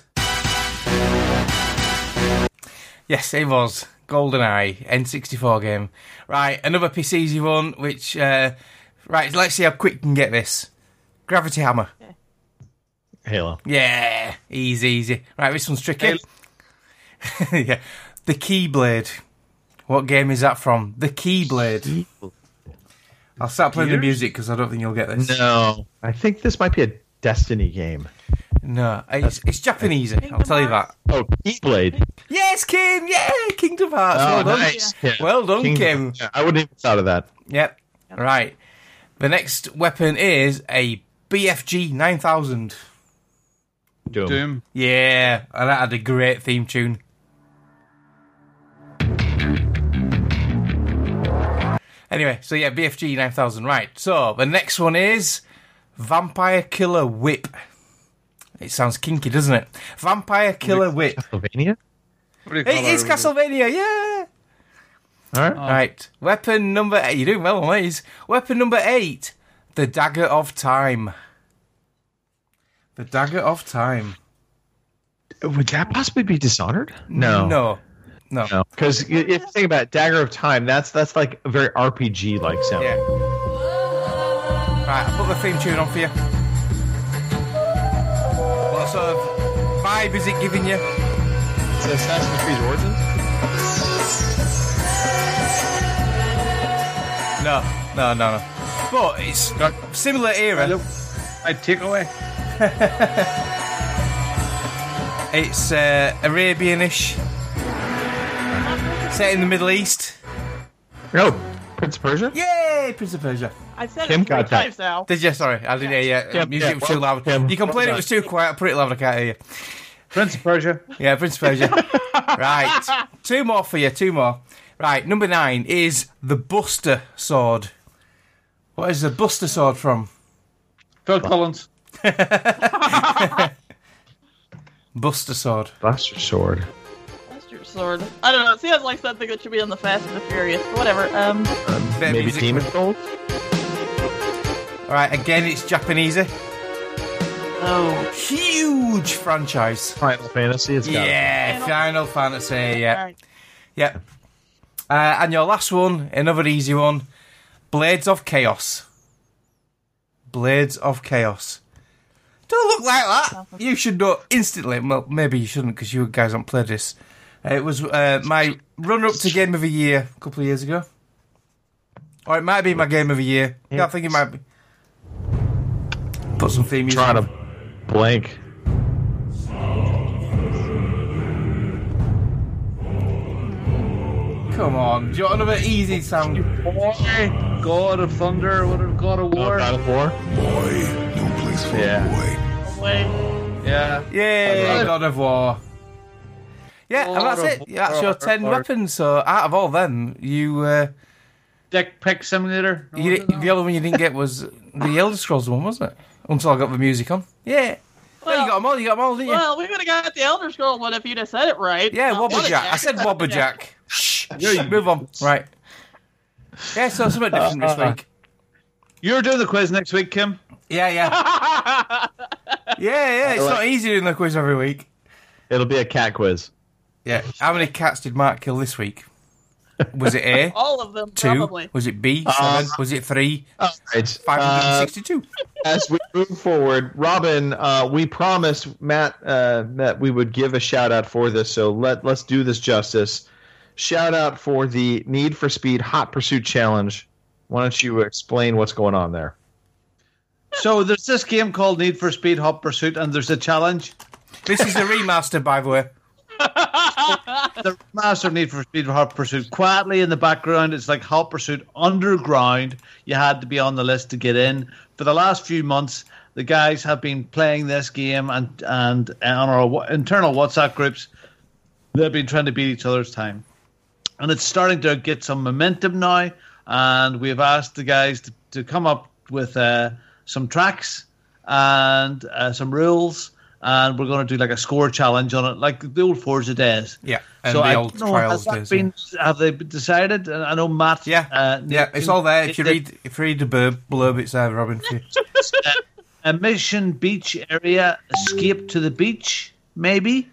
Yes, it was. GoldenEye, N sixty-four game. Right, another piss easy one, which... Uh, right, let's see how quick you can get this. Gravity Hammer. Halo. Yeah, easy, easy. Right, this one's tricky. Yeah. The Keyblade. What game is that from? The Keyblade. I'll start playing the music because I don't think you'll get this. No, I think this might be a Destiny game. No, it's, it's Japanese, I'll tell you that. Oh, Keyblade. Yes, Kim! Yeah, Kingdom Hearts. Oh, well done. nice. Yeah. Well done, Kim. Yeah, I wouldn't even thought of that. Yep. Right. The next weapon is a B F G nine thousand. Doom. Doom. Yeah, and that had a great theme tune. Anyway, so yeah, B F G nine thousand. Right, so the next one is Vampire Killer Whip. It sounds kinky, doesn't it? Vampire Killer Whip. Castlevania? What do you call It is that? Castlevania, yeah. All right. Right, weapon number eight. You're doing well on these. Weapon number eight, the Dagger of Time. The Dagger of Time. Would that possibly be Dishonored? No. No. No. No. Because if you think about it, Dagger of Time, that's that's like a very R P G like sound. Yeah. Right, I'll put the theme tune on for you. What sort of vibe is it giving you? It's Assassin's Creed Origins? No, no, no, no. But it's similar era. I take away. It's uh, Arabian-ish. Set in the Middle East. No, Prince of Persia? Yay, Prince of Persia. I said Kim it three got that. times now. Did you? Sorry, I didn't hear you. Yeah, Music yeah, was too well, loud. Kim, You complained well it was too quiet. I put it loud. I can't hear you. Prince of Persia. Yeah, Prince of Persia. Right. Two more for you. Two more. Right. Number nine is the Buster Sword. What is the Buster Sword from? Phil Collins. Buster Sword. Buster Sword. Buster Sword. I don't know. It seems like something that should be in the Fast and the Furious. But whatever. Um. Um, Bit of maybe music. Demon Souls? All right. Again, it's Japanese. Oh. Huge franchise. Final Fantasy? It's got Yeah, Final- Final Fantasy. Yeah. All right. Yeah. Uh, and your last one, another easy one. Blades of Chaos. Blades of Chaos. Don't look like that. You should know instantly. Well, maybe you shouldn't because you guys haven't played this. Uh, it was uh, my runner-up to Game of the Year a couple of years ago. Or it might be my Game of the Year. Yeah, I think it might be. Put some theme music. Trying to blank. Come on, do you want another easy sound? God of Thunder, what of God of War? Oh, God of War? Boy, no place for Yeah. a boy. Wait. Yeah. Yay, God of War. Yeah, and that's it. Yeah, that's your ten weapons. So out of all them, you... Uh, Dick Pick Simulator? you di- the other one you didn't get was the Elder Scrolls one, wasn't it? Until I got the music on. Yeah. Well, you got them all, you got them all, didn't you? Well, we would have got the Elder Scrolls one if you'd have said it right. Yeah, Not Wobberjack. I said Wobberjack. Shh, move on. Right. Yeah, so something different this week. You're doing the quiz next week, Kim? Yeah, yeah. yeah, yeah, it's not easy doing the quiz every week. It'll be a cat quiz. Yeah. How many cats did Mark kill this week? Was it A? All of them, Two? probably. Was it B? Seven? Uh, was it three? All right. five hundred sixty-two. Uh, as we move forward, Robin, uh, we promised Matt uh, that we would give a shout out for this, so let let's do this justice. Shout out for the Need for Speed Hot Pursuit Challenge. Why don't you explain what's going on there? So there's this game called Need for Speed Hot Pursuit, and there's a challenge. This is a remaster, by the way. The master of Need for Speed Hot Pursuit. Quietly in the background, it's like Hot Pursuit Underground. You had to be on the list to get in. For the last few months, the guys have been playing this game, and and, and on our w- internal WhatsApp groups, they've been trying to beat each other's time. And it's starting to get some momentum now, and we've asked the guys to, to come up with uh, some tracks and uh, some rules, and we're going to do like a score challenge on it, like the old Forza days. Yeah, and so the I old don't know, Trials has that days. been, yeah. have they decided? I know Matt. Yeah, uh, yeah, it's all there. If you it- read, if you read the blurb, blurb it's there, Robin. For you. uh, a Mission Beach area, escape to the beach, maybe.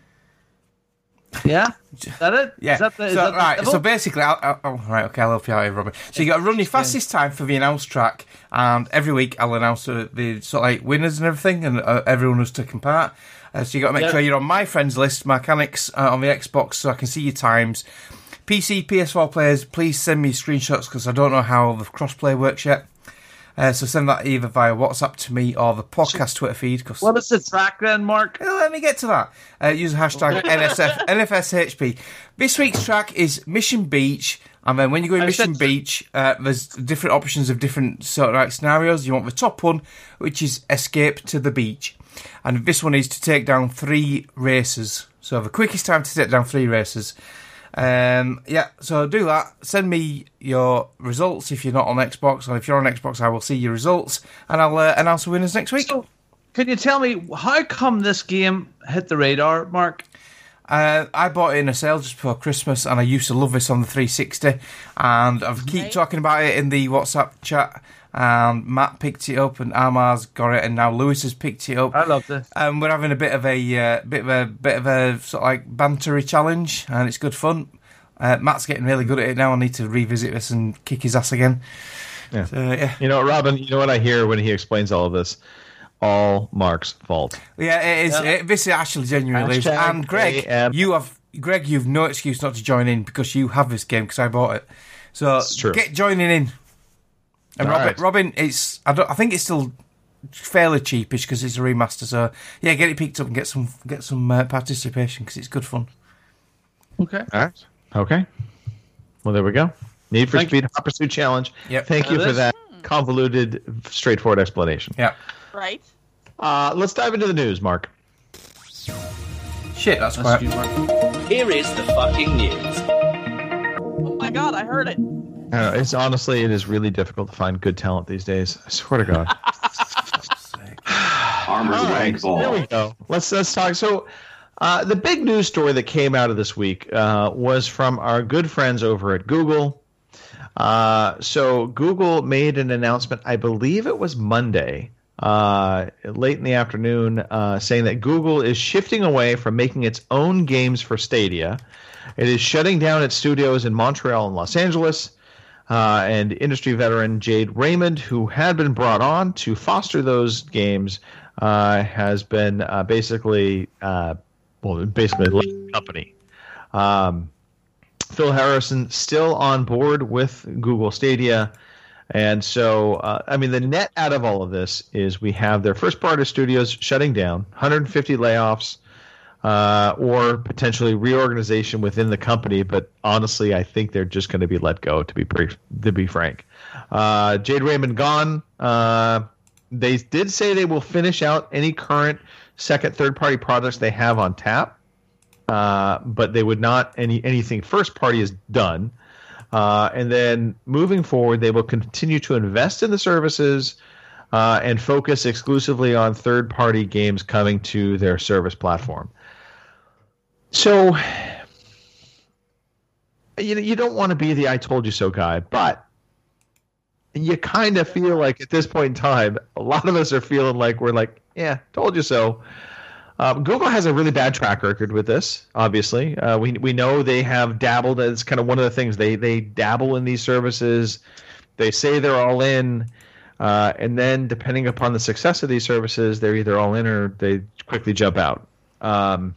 Yeah, is that it? Yeah. Is that the, is so, that the right. level? So basically, I'll, I'll, oh, right. Okay, I'll help you out here, Robin. So you got to run your fastest time for the announced track, and every week I'll announce uh, the sort of like winners and everything, and uh, everyone who's taken part. Uh, so you got to make Yeah. sure you're on my friends list, Mechanics uh, on the Xbox, so I can see your times. P C, P S four players, please send me screenshots because I don't know how the crossplay works yet. Uh, so send that either via WhatsApp to me or the podcast Twitter feed. Cause What is the track then, Mark? Uh, Let me get to that. Uh, use the hashtag N S F, N F S H P. This week's track is Mission Beach. And then when you go in I Mission said- Beach, uh, there's different options of different sort of like scenarios. You want the top one, which is escape to the beach. And this one is to take down three races. So the quickest time to take down three races. Um, yeah, so do that. Send me your results if you're not on Xbox. Or if you're on Xbox, I will see your results. And I'll uh, announce the winners next week. So, can you tell me how come this game hit the radar, Mark? Uh, I bought it in a sale just before Christmas, and I used to love this on the three sixty. And I've keep Right. talking about it in the WhatsApp chat. And Matt picked it up, and Amar's got it, and now Lewis has picked it up. I love this. And we're having a bit of a uh, bit of a bit of a sort of like bantery challenge, and it's good fun. Uh, Matt's getting really good at it now. I need to revisit this and kick his ass again. Yeah. So, yeah. You know, Robin, you know what I hear when he explains all of this? All Mark's fault. Yeah, it is. Yeah. It, this is actually genuinely is. Hashtag And Greg, A M. you have Greg, you've no excuse not to join in because you have this game because I bought it. So It's true. get joining in. And All Robin, right. Robin, it's I don't. I think it's still fairly cheapish because it's a remaster. So yeah, get it picked up and get some get some uh, participation because it's good fun. Okay. All right. Okay. Well, there we go. Need for Thank Speed Hot Pursuit Challenge. Yep. Thank you There for it is. that convoluted, straightforward explanation. Yeah. Right? Uh, let's dive into the news, Mark. Shit, that's That's quite. you, Mark. Here is the fucking news. Oh my god, I heard it. I don't know, it's honestly, it is really difficult to find good talent these days. I swear to God. Armored All Wank right, Ball. There we go. Let's let's talk. So, uh, the big news story that came out of this week uh, was from our good friends over at Google. Uh, so, Google made an announcement. I believe it was Monday, uh, late in the afternoon, uh, saying that Google is shifting away from making its own games for Stadia. It is shutting down its studios in Montreal and Los Angeles. uh, and industry veteran Jade Raymond, who had been brought on to foster those games, uh, has been uh, basically, uh, well, basically left the company. Um, Phil Harrison still on board with Google Stadia. And so, uh, I mean, the net out of all of this is we have their first-party studios shutting down, one hundred fifty layoffs, uh, or potentially reorganization within the company. But honestly, I think they're just going to be let go, to be pretty, to be frank. Uh, Jade Raymond gone. Uh, they did say they will finish out any current second, third-party products they have on tap, uh, but they would not any anything first-party is done. Uh, and then moving forward, they will continue to invest in the services uh, and focus exclusively on third-party games coming to their service platform. So, you know, you don't want to be the "I told you so" guy, but you kind of feel like at this point in time, a lot of us are feeling like we're like, "Yeah, told you so." Um, Google has a really bad track record with this. Obviously, uh, we we know they have dabbled. It's kind of one of the things they they dabble in these services. They say they're all in, uh, and then depending upon the success of these services, they're either all in or they quickly jump out. Um,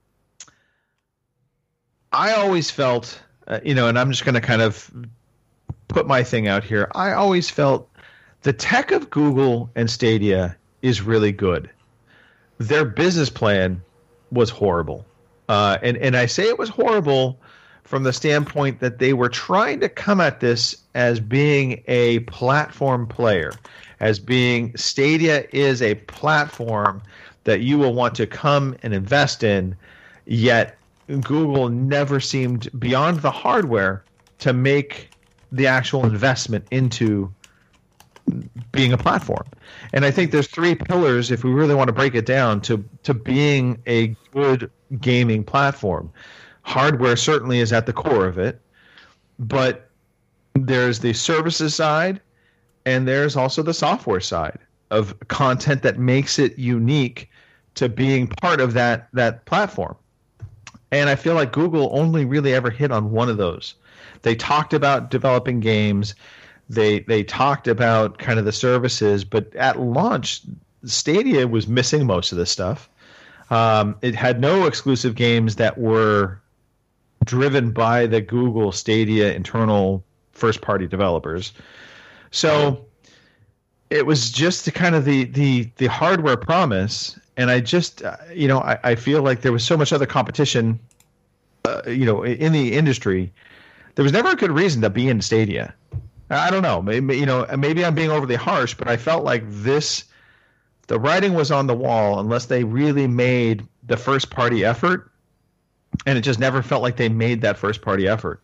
I always felt, uh, you know, and I'm just going to kind of put my thing out here. I always felt the tech of Google and Stadia is really good. Their business plan was horrible. Uh, and, and I say it was horrible from the standpoint that they were trying to come at this as being a platform player, as being Stadia is a platform that you will want to come and invest in, yet Google never seemed, beyond the hardware, to make the actual investment into being a platform. And I think there's three pillars, if we really want to break it down, to to being a good gaming platform. Hardware certainly is at the core of it, but there's the services side, and there's also the software side of content that makes it unique to being part of that that platform. And I feel like Google only really ever hit on one of those. They talked about developing games. They they talked about kind of the services, but at launch, Stadia was missing most of this stuff. Um, it had no exclusive games that were driven by the Google Stadia internal first-party developers. So it was just the kind of the the the hardware promise, and I just uh, you know I, I feel like there was so much other competition, uh, you know, in the industry. There was never a good reason to be in Stadia. I don't know. Maybe you know. Maybe I'm being overly harsh, but I felt like this. The writing was on the wall unless they really made the first party effort, and it just never felt like they made that first party effort.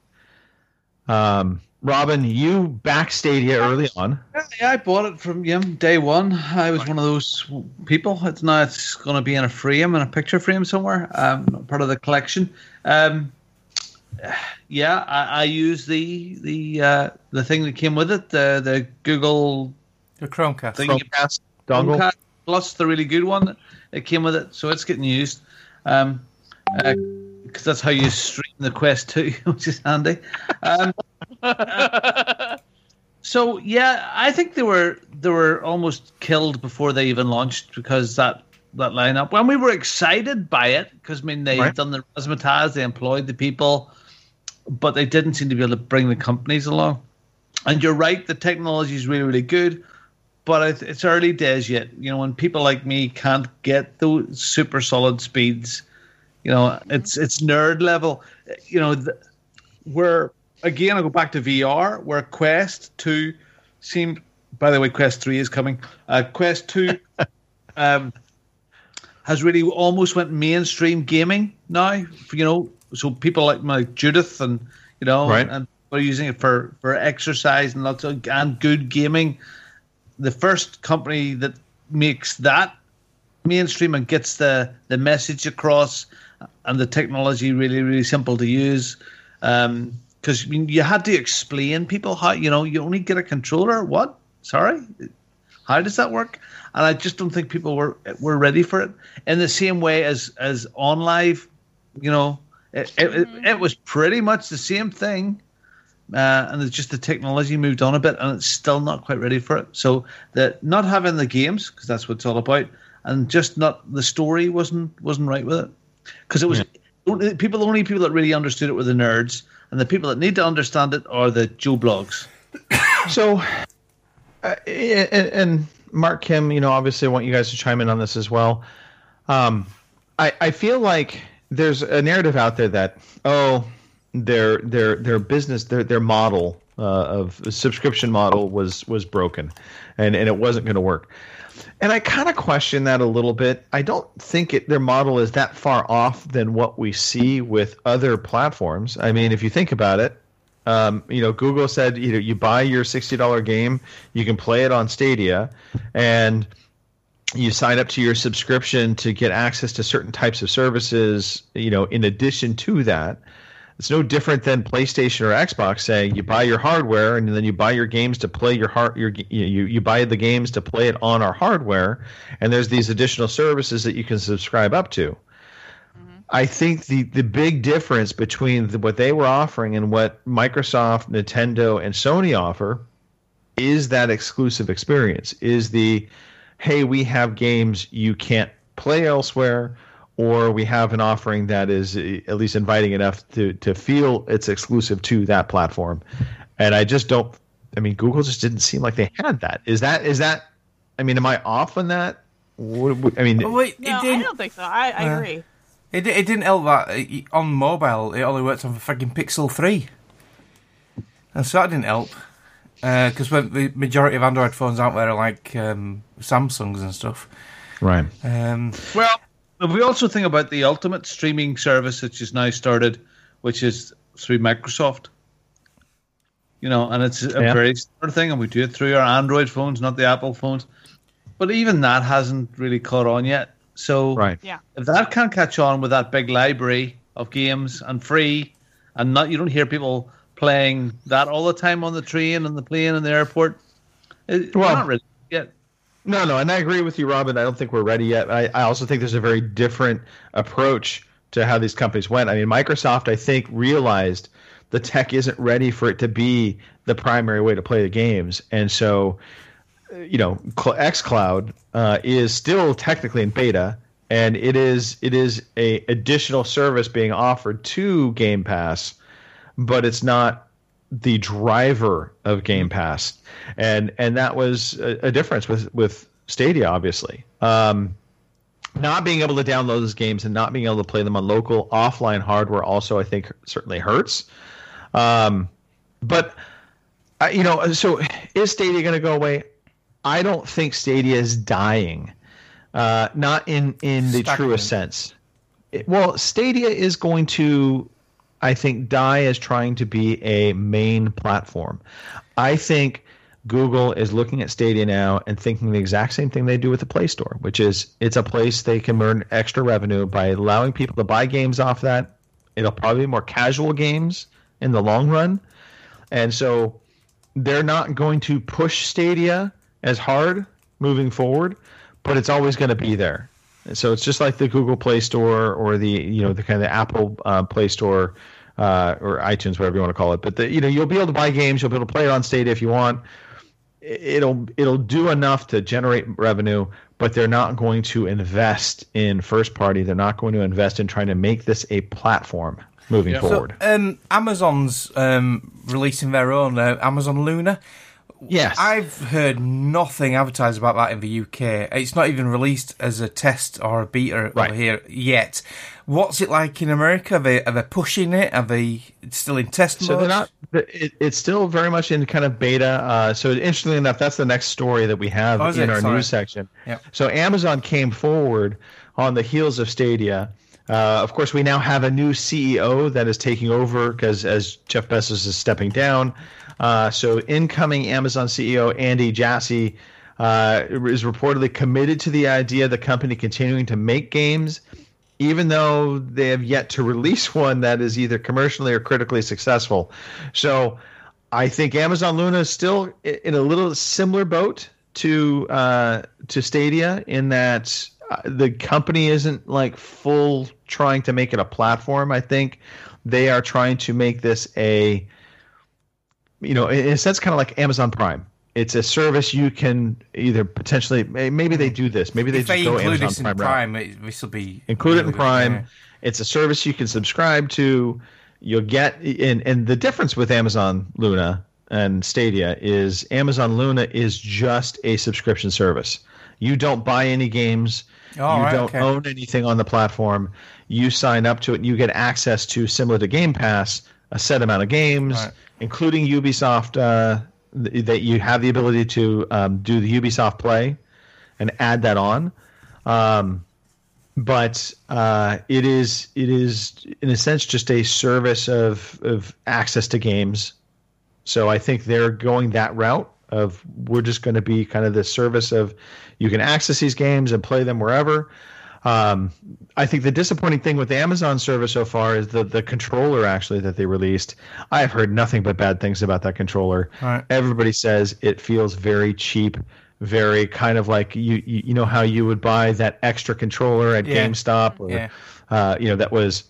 Um, Robin, you backed Stadia early on. Yeah, I bought it from yeah, day one. I was one of those people. It's now it's going to be in a frame, in a picture frame somewhere, um, part of the collection. Um, Yeah, I, I use the the uh, the thing that came with it, the the Google the Chromecast, thing, Chromecast dongle Chromecast Plus, the really good one that came with it. So it's getting used, um, uh, because that's how you stream the Quest two, which is handy. Um, uh, so yeah, I think they were they were almost killed before they even launched because that. That lineup. When we were excited by it, because I mean they'd right. done the razzmatazz, they employed the people, but they didn't seem to be able to bring the companies along. And you're right, the technology is really, really good, but it's early days yet. You know, when people like me can't get those super solid speeds, you know, it's it's nerd level. You know, the, where again I go back to V R, where Quest two seemed. By the way, Quest three is coming. Uh, Quest two. um, has really almost went mainstream gaming now, you know, so people like my Judith and, you know, right. and are using it for, for exercise and lots of, and good gaming. The first company that makes that mainstream and gets the, the message across and the technology really, really simple to use. Um, cause I mean, you had to explain people how, you know, you only get a controller. What? Sorry. How does that work? And I just don't think people were were ready for it. In the same way as as OnLive, you know, it, mm-hmm. it, it was pretty much the same thing, uh, and it's just the technology moved on a bit, and it's still not quite ready for it. So that not having the games, because that's what it's all about, and just not the story wasn't wasn't right with it, because it was yeah. people. The only people that really understood it were the nerds, and the people that need to understand it are the Joe Blogs. So, uh, and, and Mark, Kim, you know, obviously, I want you guys to chime in on this as well. Um, I I feel like there's a narrative out there that oh. Their their their business their their model uh, of subscription model was was broken, and, and it wasn't going to work. And I kind of question that a little bit. I don't think it, their model is that far off than what we see with other platforms. I mean, if you think about it, um, you know, Google said you know you buy your sixty dollar game, you can play it on Stadia, and you sign up to your subscription to get access to certain types of services. You know, in addition to that. It's no different than PlayStation or Xbox saying you buy your hardware and then you buy your games to play your hard your you you buy the games to play it on our hardware, and there's these additional services that you can subscribe up to. Mm-hmm. I think the the big difference between the, what they were offering and what Microsoft, Nintendo, and Sony offer is that exclusive experience. Is the hey, we have games you can't play elsewhere. Or we have an offering that is at least inviting enough to, to feel it's exclusive to that platform. And I just don't – I mean, Google just didn't seem like they had that. Is that – is that? I mean, am I off on that? What, I mean – oh, wait, no, I don't think so. I, I uh, agree. It, it didn't help that on mobile it only worked on fucking Pixel three. And so that didn't help. Because uh, the majority of Android phones out there are like um, Samsungs and stuff. Right. Um, well – But we also think about the ultimate streaming service which is now started, which is through Microsoft. You know, and it's a yeah. very similar thing, and we do it through our Android phones, not the Apple phones. But even that hasn't really caught on yet. So right. yeah. if that can't catch on with that big library of games and free, and not you don't hear people playing that all the time on the train and the plane and the airport, it, well, not really yet. No, no, and I agree with you, Robin. I don't think we're ready yet. I, I also think there's a very different approach to how these companies went. I mean, Microsoft, I think, realized the tech isn't ready for it to be the primary way to play the games. And so, you know, xCloud uh, is still technically in beta, and it is it is a additional service being offered to Game Pass, but it's not the driver of Game Pass, and and that was a, a difference with with Stadia, obviously. Um, not being able to download those games and not being able to play them on local offline hardware also, I think, certainly hurts. Um, but I, you know, so is Stadia going to go away? I don't think Stadia is dying, uh, not in in the Stuck truest in. sense. It, well, Stadia is going to, I think, die as trying to be a main platform. I think Google is looking at Stadia now and thinking the exact same thing they do with the Play Store, which is it's a place they can earn extra revenue by allowing people to buy games off that. It'll probably be more casual games in the long run. And so they're not going to push Stadia as hard moving forward, but it's always going to be there. So it's just like the Google Play Store or the you know the kind of the Apple uh, Play Store uh, or iTunes, whatever you want to call it. But the, you know you'll be able to buy games, you'll be able to play it on Stadia if you want. It'll it'll do enough to generate revenue, but they're not going to invest in first party. They're not going to invest in trying to make this a platform moving yeah. forward. So, um, Amazon's um, releasing their own uh, Amazon Luna. Yes. I've heard nothing advertised about that in the U K. It's not even released as a test or a beta right. over here yet. What's it like in America? Are they, are they pushing it? Are they still in test so mode? They're not. It, it's still very much in kind of beta. Uh, so interestingly enough, that's the next story that we have oh, in it? our Sorry. news section. Yep. So Amazon came forward on the heels of Stadia. Uh, of course, we now have a new C E O that is taking over because as Jeff Bezos is stepping down. Uh, so incoming Amazon C E O Andy Jassy uh, is reportedly committed to the idea of the company continuing to make games, even though they have yet to release one that is either commercially or critically successful. So I think Amazon Luna is still in a little similar boat to uh, to Stadia in that the company isn't like full trying to make it a platform. I think they are trying to make this a you know, in a sense, kind of like Amazon Prime. It's a service you can either potentially, maybe they do this, maybe they if just they go include Amazon this in Prime. Prime, route. it, this will be Include it really in good, Prime. yeah. It's a service you can subscribe to. You'll get, and, and the difference with Amazon Luna and Stadia is Amazon Luna is just a subscription service. You don't buy any games. Oh, you right, don't okay. own anything on the platform. You sign up to it and you get access to, similar to Game Pass, a set amount of games, Right. including Ubisoft, uh, th- that you have the ability to um, do the Ubisoft Play and add that on. Um, but uh, it is it is in a sense just a service of of access to games. So I think they're going that route of we're just going to be kind of the service of you can access these games and play them wherever. Um, I think the disappointing thing with the Amazon service so far is the the controller actually that they released. I've heard nothing but bad things about that controller. Right. Everybody says it feels very cheap, very kind of like you you, you know how you would buy that extra controller at Yeah. GameStop or Yeah. uh, you know that was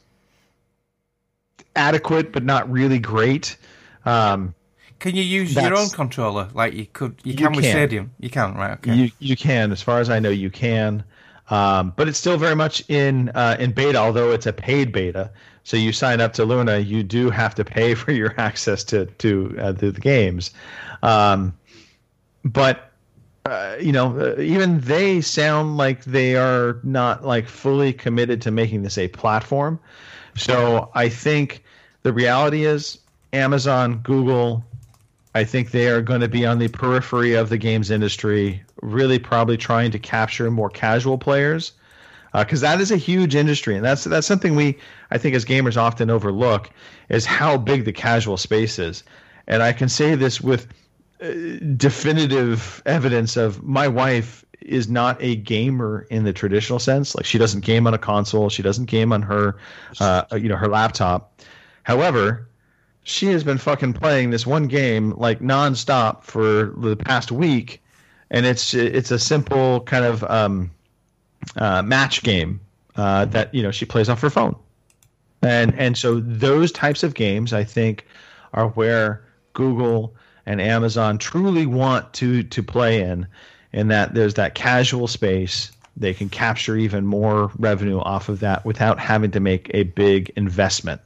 adequate but not really great. Um, Can you use your That's- own controller? Like you could, you You can with can. Stadium. You can, right? Okay. You you can, as far as I know, you can, um, but it's still very much in uh, in beta. Although it's a paid beta, so you sign up to Luna, you do have to pay for your access to to uh, the, the games. Um, but uh, you know, uh, even they sound like they are not like fully committed to making this a platform. So I think the reality is Amazon, Google. I think they are going to be on the periphery of the games industry, really probably trying to capture more casual players, because uh, that is a huge industry, and that's that's something we, I think, as gamers often overlook, is how big the casual space is. And I can say this with uh, definitive evidence of my wife is not a gamer in the traditional sense. Like she doesn't game on a console, she doesn't game on her, uh, you know, her laptop. However, she has been fucking playing this one game like nonstop for the past week, and it's it's a simple kind of um, uh, match game uh, that you know she plays off her phone, and and so those types of games I think are where Google and Amazon truly want to to play in, in that there's that casual space. They can capture even more revenue off of that without having to make a big investment.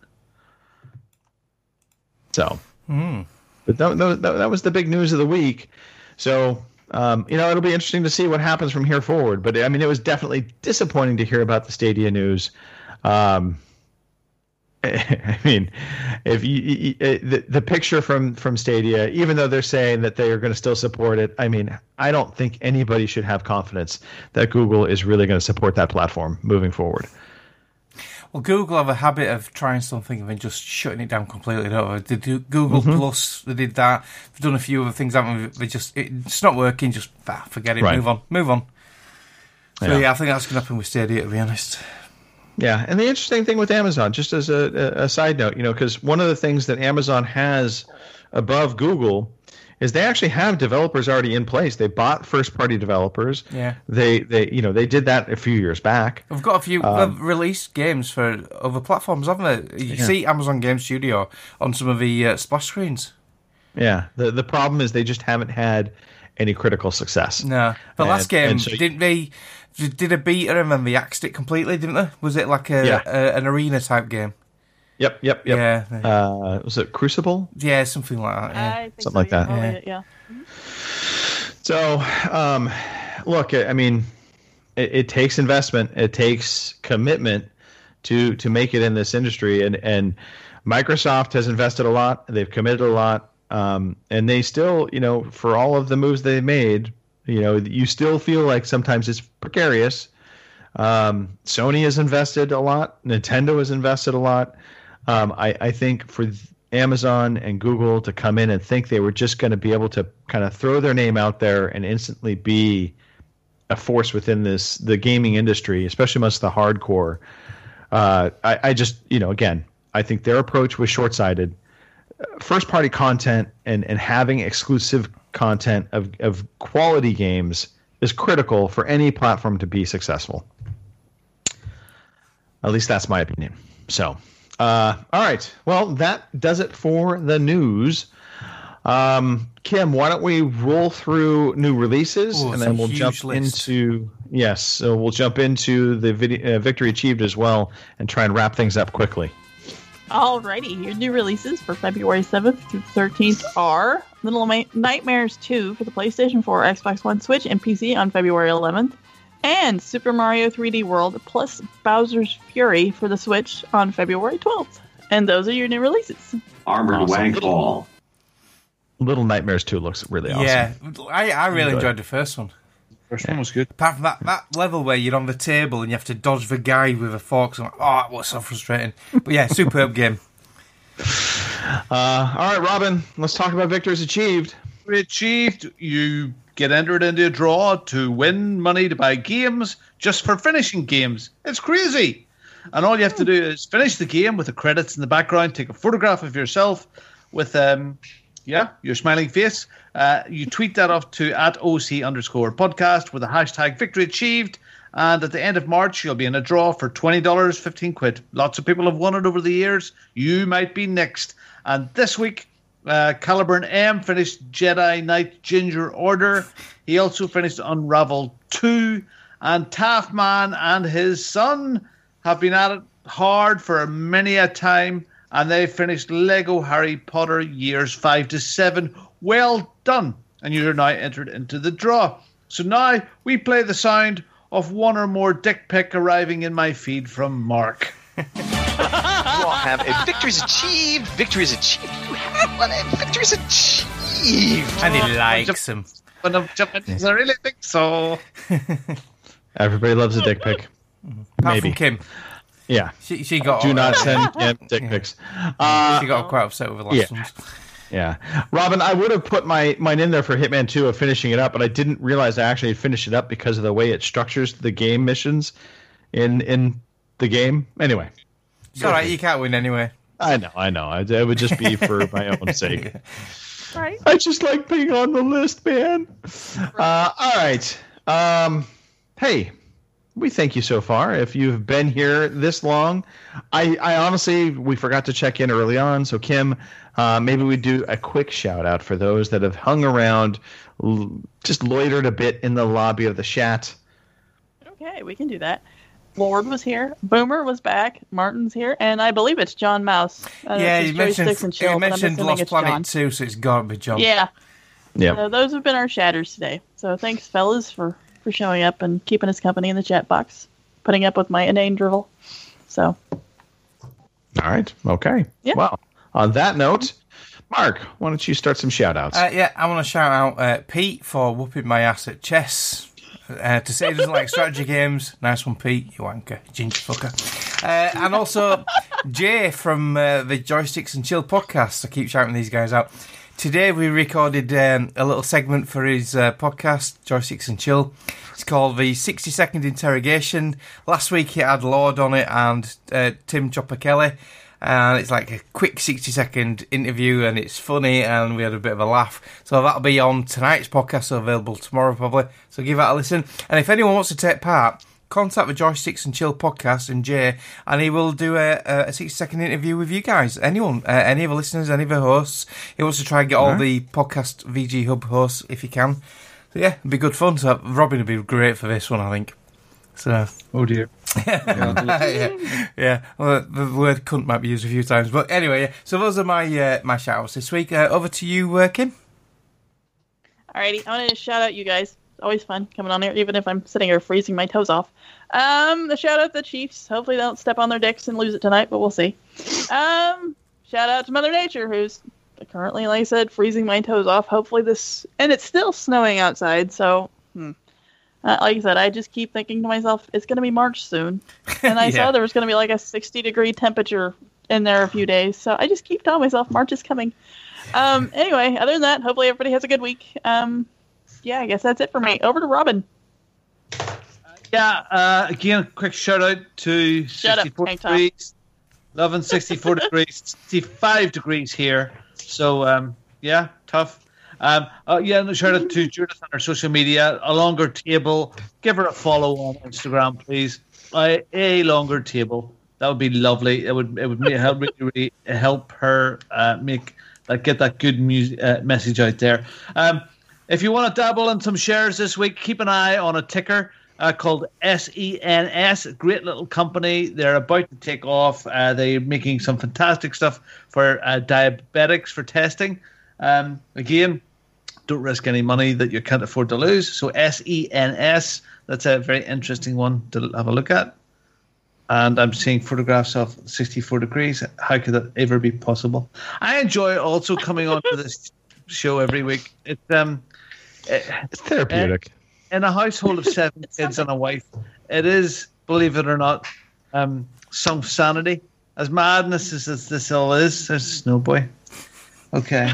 So, Mm. but that, that, that was the big news of the week. So, um, you know, it'll be interesting to see what happens from here forward. But I mean, it was definitely disappointing to hear about the Stadia news. Um, I mean, if you, you the, the picture from from Stadia, even though they're saying that they are going to still support it, I mean, I don't think anybody should have confidence that Google is really going to support that platform moving forward. Well, Google have a habit of trying something and then just shutting it down completely. Don't they? They do Google Mhm. Plus. They did that. They've done a few other things. Haven't they? They just it, it's not working. Just ah, forget it. Right. Move on. Move on. So Yeah. yeah, I think that's going to happen with Stadia. To be honest. Yeah, and the interesting thing with Amazon, just as a, a side note, you know, because one of the things that Amazon has above Google is they actually have developers already in place. They bought first-party developers. Yeah. They, they, you know, they did that a few years back. We've got a few Um, they've released games for other platforms, haven't they? You Yeah. see Amazon Game Studio on some of the uh, splash screens. Yeah. The the problem is they just haven't had any critical success. No, the last And- game and so- didn't they? Did a beta and then they axed it completely, didn't they? Was it like a, Yeah. a an arena type game? Yep, yep, yep. Yeah. Uh, was it Crucible? Yeah, something like that. Yeah. I think Something so, like that. Yeah. Yeah. yeah. So, um, look, I mean, it, it takes investment, it takes commitment to to make it in this industry, and and Microsoft has invested a lot, they've committed a lot, um, and they still, you know, for all of the moves they've made, you know, you still feel like sometimes it's precarious. Um, Sony has invested a lot, Nintendo has invested a lot. Um, I, I think for Amazon and Google to come in and think they were just going to be able to kind of throw their name out there and instantly be a force within this the gaming industry, especially amongst the hardcore. Uh, I, I just, you know, again, I think their approach was short-sighted. First-party content and, and having exclusive content of, of quality games is critical for any platform to be successful. At least that's my opinion. So, uh, all right. Well, that does it for the news. Um, Kim, why don't we roll through new releases, Ooh, and it's then a we'll huge jump list. into yes, so we'll jump into the video, uh, victory achieved as well, and try and wrap things up quickly. Alrighty, your new releases for February seventh through thirteenth are Little Ma- Nightmares two for the PlayStation four, Xbox One, Switch, and P C on February eleventh, and Super Mario three D World plus Bowser's Fury for the Switch on February twelfth. And those are your new releases. Armored Awesome. Wank Ball. Little Nightmares two looks really awesome. Yeah, I, I really Enjoyed enjoyed the first one. First one was good. Apart from that, that level where you're on the table and you have to dodge the guy with a fork. So I'm like, oh, that was so frustrating. But yeah, superb game. Uh, all right, Robin, let's talk about victories achieved. We achieved. You get entered into a draw to win money to buy games just for finishing games. It's crazy. And all you have to do is finish the game with the credits in the background, take a photograph of yourself with um, yeah, your smiling face. Uh, you tweet that off to at OC underscore podcast with the hashtag victory achieved. And at the end of March, you'll be in a draw for twenty dollars, fifteen quid. Lots of people have won it over the years. You might be next. And this week, uh, Caliburn M finished Jedi Knight Ginger Order. He also finished Unravel two. And Taffman and his son have been at it hard for many a time. And they finished Lego Harry Potter years five to seven. Well done. And you're now entered into the draw. So now we play the sound of one or more dick pic arriving in my feed from Mark. You all have a victories achieved. Victories achieved. You have one. A victories achieved. And he likes him. When I'm jumping, I really think so. Everybody loves a dick pic. Apart Maybe. from Kim. Yeah. She, she got. Do not uh, send Kim dick pics. Uh, she got quite upset with the last yeah. ones. Yeah. Robin, I would have put my mine in there for Hitman two of finishing it up, but I didn't realize I actually had finished it up because of the way it structures the game missions in in the game. Anyway. It's alright, you can't win anyway. I know, I know. It, it would just be for my own sake. Right. I just like being on the list, man. Uh, all right. Um, hey, we thank you so far. If you've been here this long, I, I honestly, we forgot to check in early on. So, Kim, uh, maybe we do a quick shout out for those that have hung around, l- just loitered a bit in the lobby of the chat. Okay, we can do that. Lord was here. Boomer was back. Martin's here. And I believe it's John Mouse. Uh, Yeah, it's you Joysticks mentioned, and Chill, you but I'm mentioned assuming Lost it's Planet John. two, so it's got to be John. Yeah. Yeah. So those have been our shatters today. So thanks, fellas, for, for showing up and keeping us company in the chat box, putting up with my inane drivel. So. All right. Okay. Yeah. Well, on that note, Mark, why don't you start some shout outs? Uh, yeah, I want to shout out uh, Pete for whooping my ass at chess. Uh, to say he doesn't like strategy games. Nice one, Pete, you wanker, ginger fucker. Uh, and also Jay from uh, the Joysticks and Chill podcast. I keep shouting these guys out. Today we recorded um, a little segment for his uh, podcast, Joysticks and Chill. It's called the sixty second Interrogation. Last week he had Lord on it and uh, Tim Chopper Kelly. And it's like a quick sixty second interview, and it's funny, and we had a bit of a laugh. So that'll be on tonight's podcast, so available tomorrow probably. So give that a listen. And if anyone wants to take part, contact the Joysticks and Chill podcast and Jay, and he will do a, a sixty second interview with you guys. Anyone, uh, any of the listeners, any of the hosts. He wants to try and get all Right. the podcast V G Hub hosts if he can. So yeah, it'd be good fun. So Robin would be great for this one, I think. So. Oh dear. yeah, yeah. Well, the word "cunt" might be used a few times, but anyway. Yeah. So those are my uh, my shout outs this week. Uh, over to you, uh, Kim. Alrighty, I want to shout out you guys. It's always fun coming on here, even if I'm sitting here freezing my toes off. Um, the shout out the Chiefs. Hopefully they don't step on their dicks and lose it tonight, but we'll see. Um, shout out to Mother Nature, who's currently, like I said, freezing my toes off. Hopefully this, and it's still snowing outside, so. Hmm. Uh, like I said, I just keep thinking to myself, it's going to be March soon. And I Yeah. saw there was going to be like a sixty degree temperature in there a few days. So I just keep telling myself March is coming. Um, anyway, other than that, hopefully everybody has a good week. Um, yeah, I guess that's it for me. Over to Robin. Yeah, uh, again, quick shout out to Shut up, sixty-four Tank Top. degrees. Loving sixty-four degrees, sixty-five degrees here. So, um, yeah, tough. Um, uh, yeah, and a shout out to Judith on our social media. A Longer Table. Give her a follow on Instagram, please. Uh, a Longer Table. That would be lovely. It would it would make, help really, really help her uh, make that get that good music, uh, message out there. Um, if you want to dabble in some shares this week, keep an eye on a ticker uh, called S E N S. Great little company. They're about to take off. Uh, they're making some fantastic stuff for uh, diabetics for testing. Um, again, don't risk any money that you can't afford to lose. So S E N S, that's a very interesting one to have a look at. And I'm seeing photographs of sixty-four degrees. How could that ever be possible? I enjoy also coming on to this show every week. It's um, it's therapeutic. Uh, in a household of seven kids and a wife, it is, believe it or not, um, some sanity. As madness as this, this all is, there's Snowboy. Okay.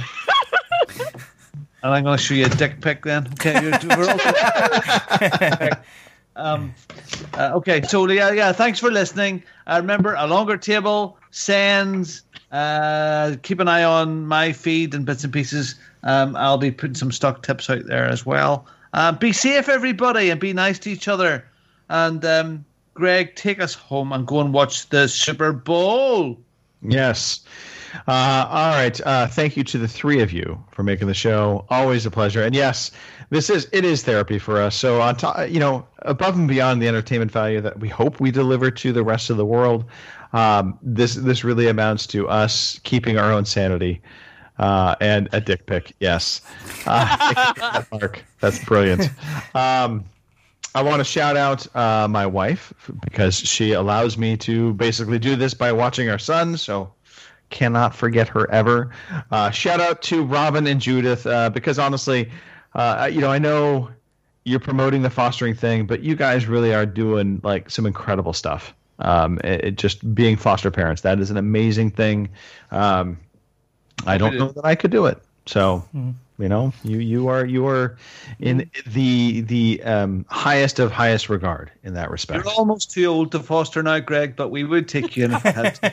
And I'm going to show you a dick pic then. Okay, you're, we're all okay. Um, uh, okay, so yeah, yeah. Thanks for listening. Uh, remember, a longer table sends. Uh, keep an eye on my feed and bits and pieces. Um, I'll be putting some stock tips out there as well. Uh, be safe, everybody, and be nice to each other. And um, Greg, take us home and go and watch the Super Bowl. Yes. Uh, all right. Uh, thank you to the three of you for making the show. Always a pleasure. And yes, this is it is therapy for us. So on top, you know, above and beyond the entertainment value that we hope we deliver to the rest of the world, um, this this really amounts to us keeping our own sanity. Uh, and a dick pic. Yes. Uh, Mark, that's brilliant. Um, I want to shout out uh, my wife because she allows me to basically do this by watching our son. So. Cannot forget her ever. Uh, shout out to Robin and Judith uh, because honestly, uh, you know, I know you're promoting the fostering thing, but you guys really are doing like some incredible stuff. Um, it, it just being foster parents, that is an amazing thing. Um, I don't know that I could do it. So, mm-hmm. you know, you you are you are in the the um, highest of highest regard in that respect. You're almost too old to foster now, Greg, but we would take you in if we had to.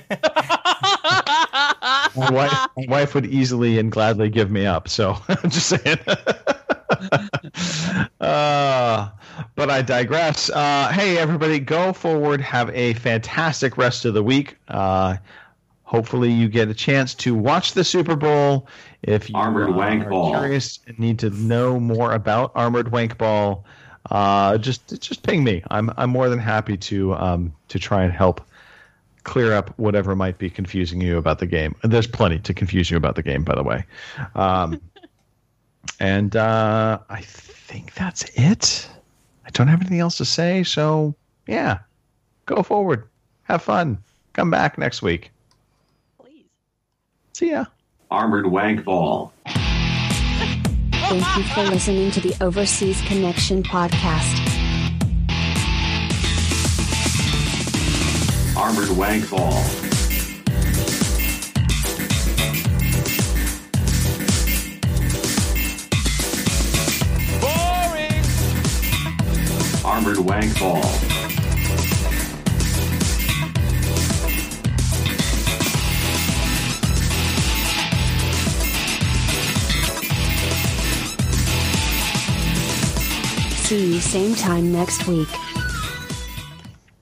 My wife, my wife would easily and gladly give me up. So I'm just saying. uh, but I digress. Uh, hey, everybody, go forward. Have a fantastic rest of the week. Uh, hopefully you get a chance to watch the Super Bowl. If you Armored uh, Wank are Ball. curious and need to know more about Armored Wank Ball, uh, just just ping me. I'm I'm more than happy to um, to try and help clear up whatever might be confusing you about the game. And there's plenty to confuse you about the game, by the way. Um, and uh, I think that's it. I don't have anything else to say. So, yeah, go forward. Have fun. Come back next week. Please. See ya. Armored Wank Ball. Thank you for listening to the Overseas Connection podcast. Armored Wank Ball. Boring. Armored Wank Ball. See you same time next week.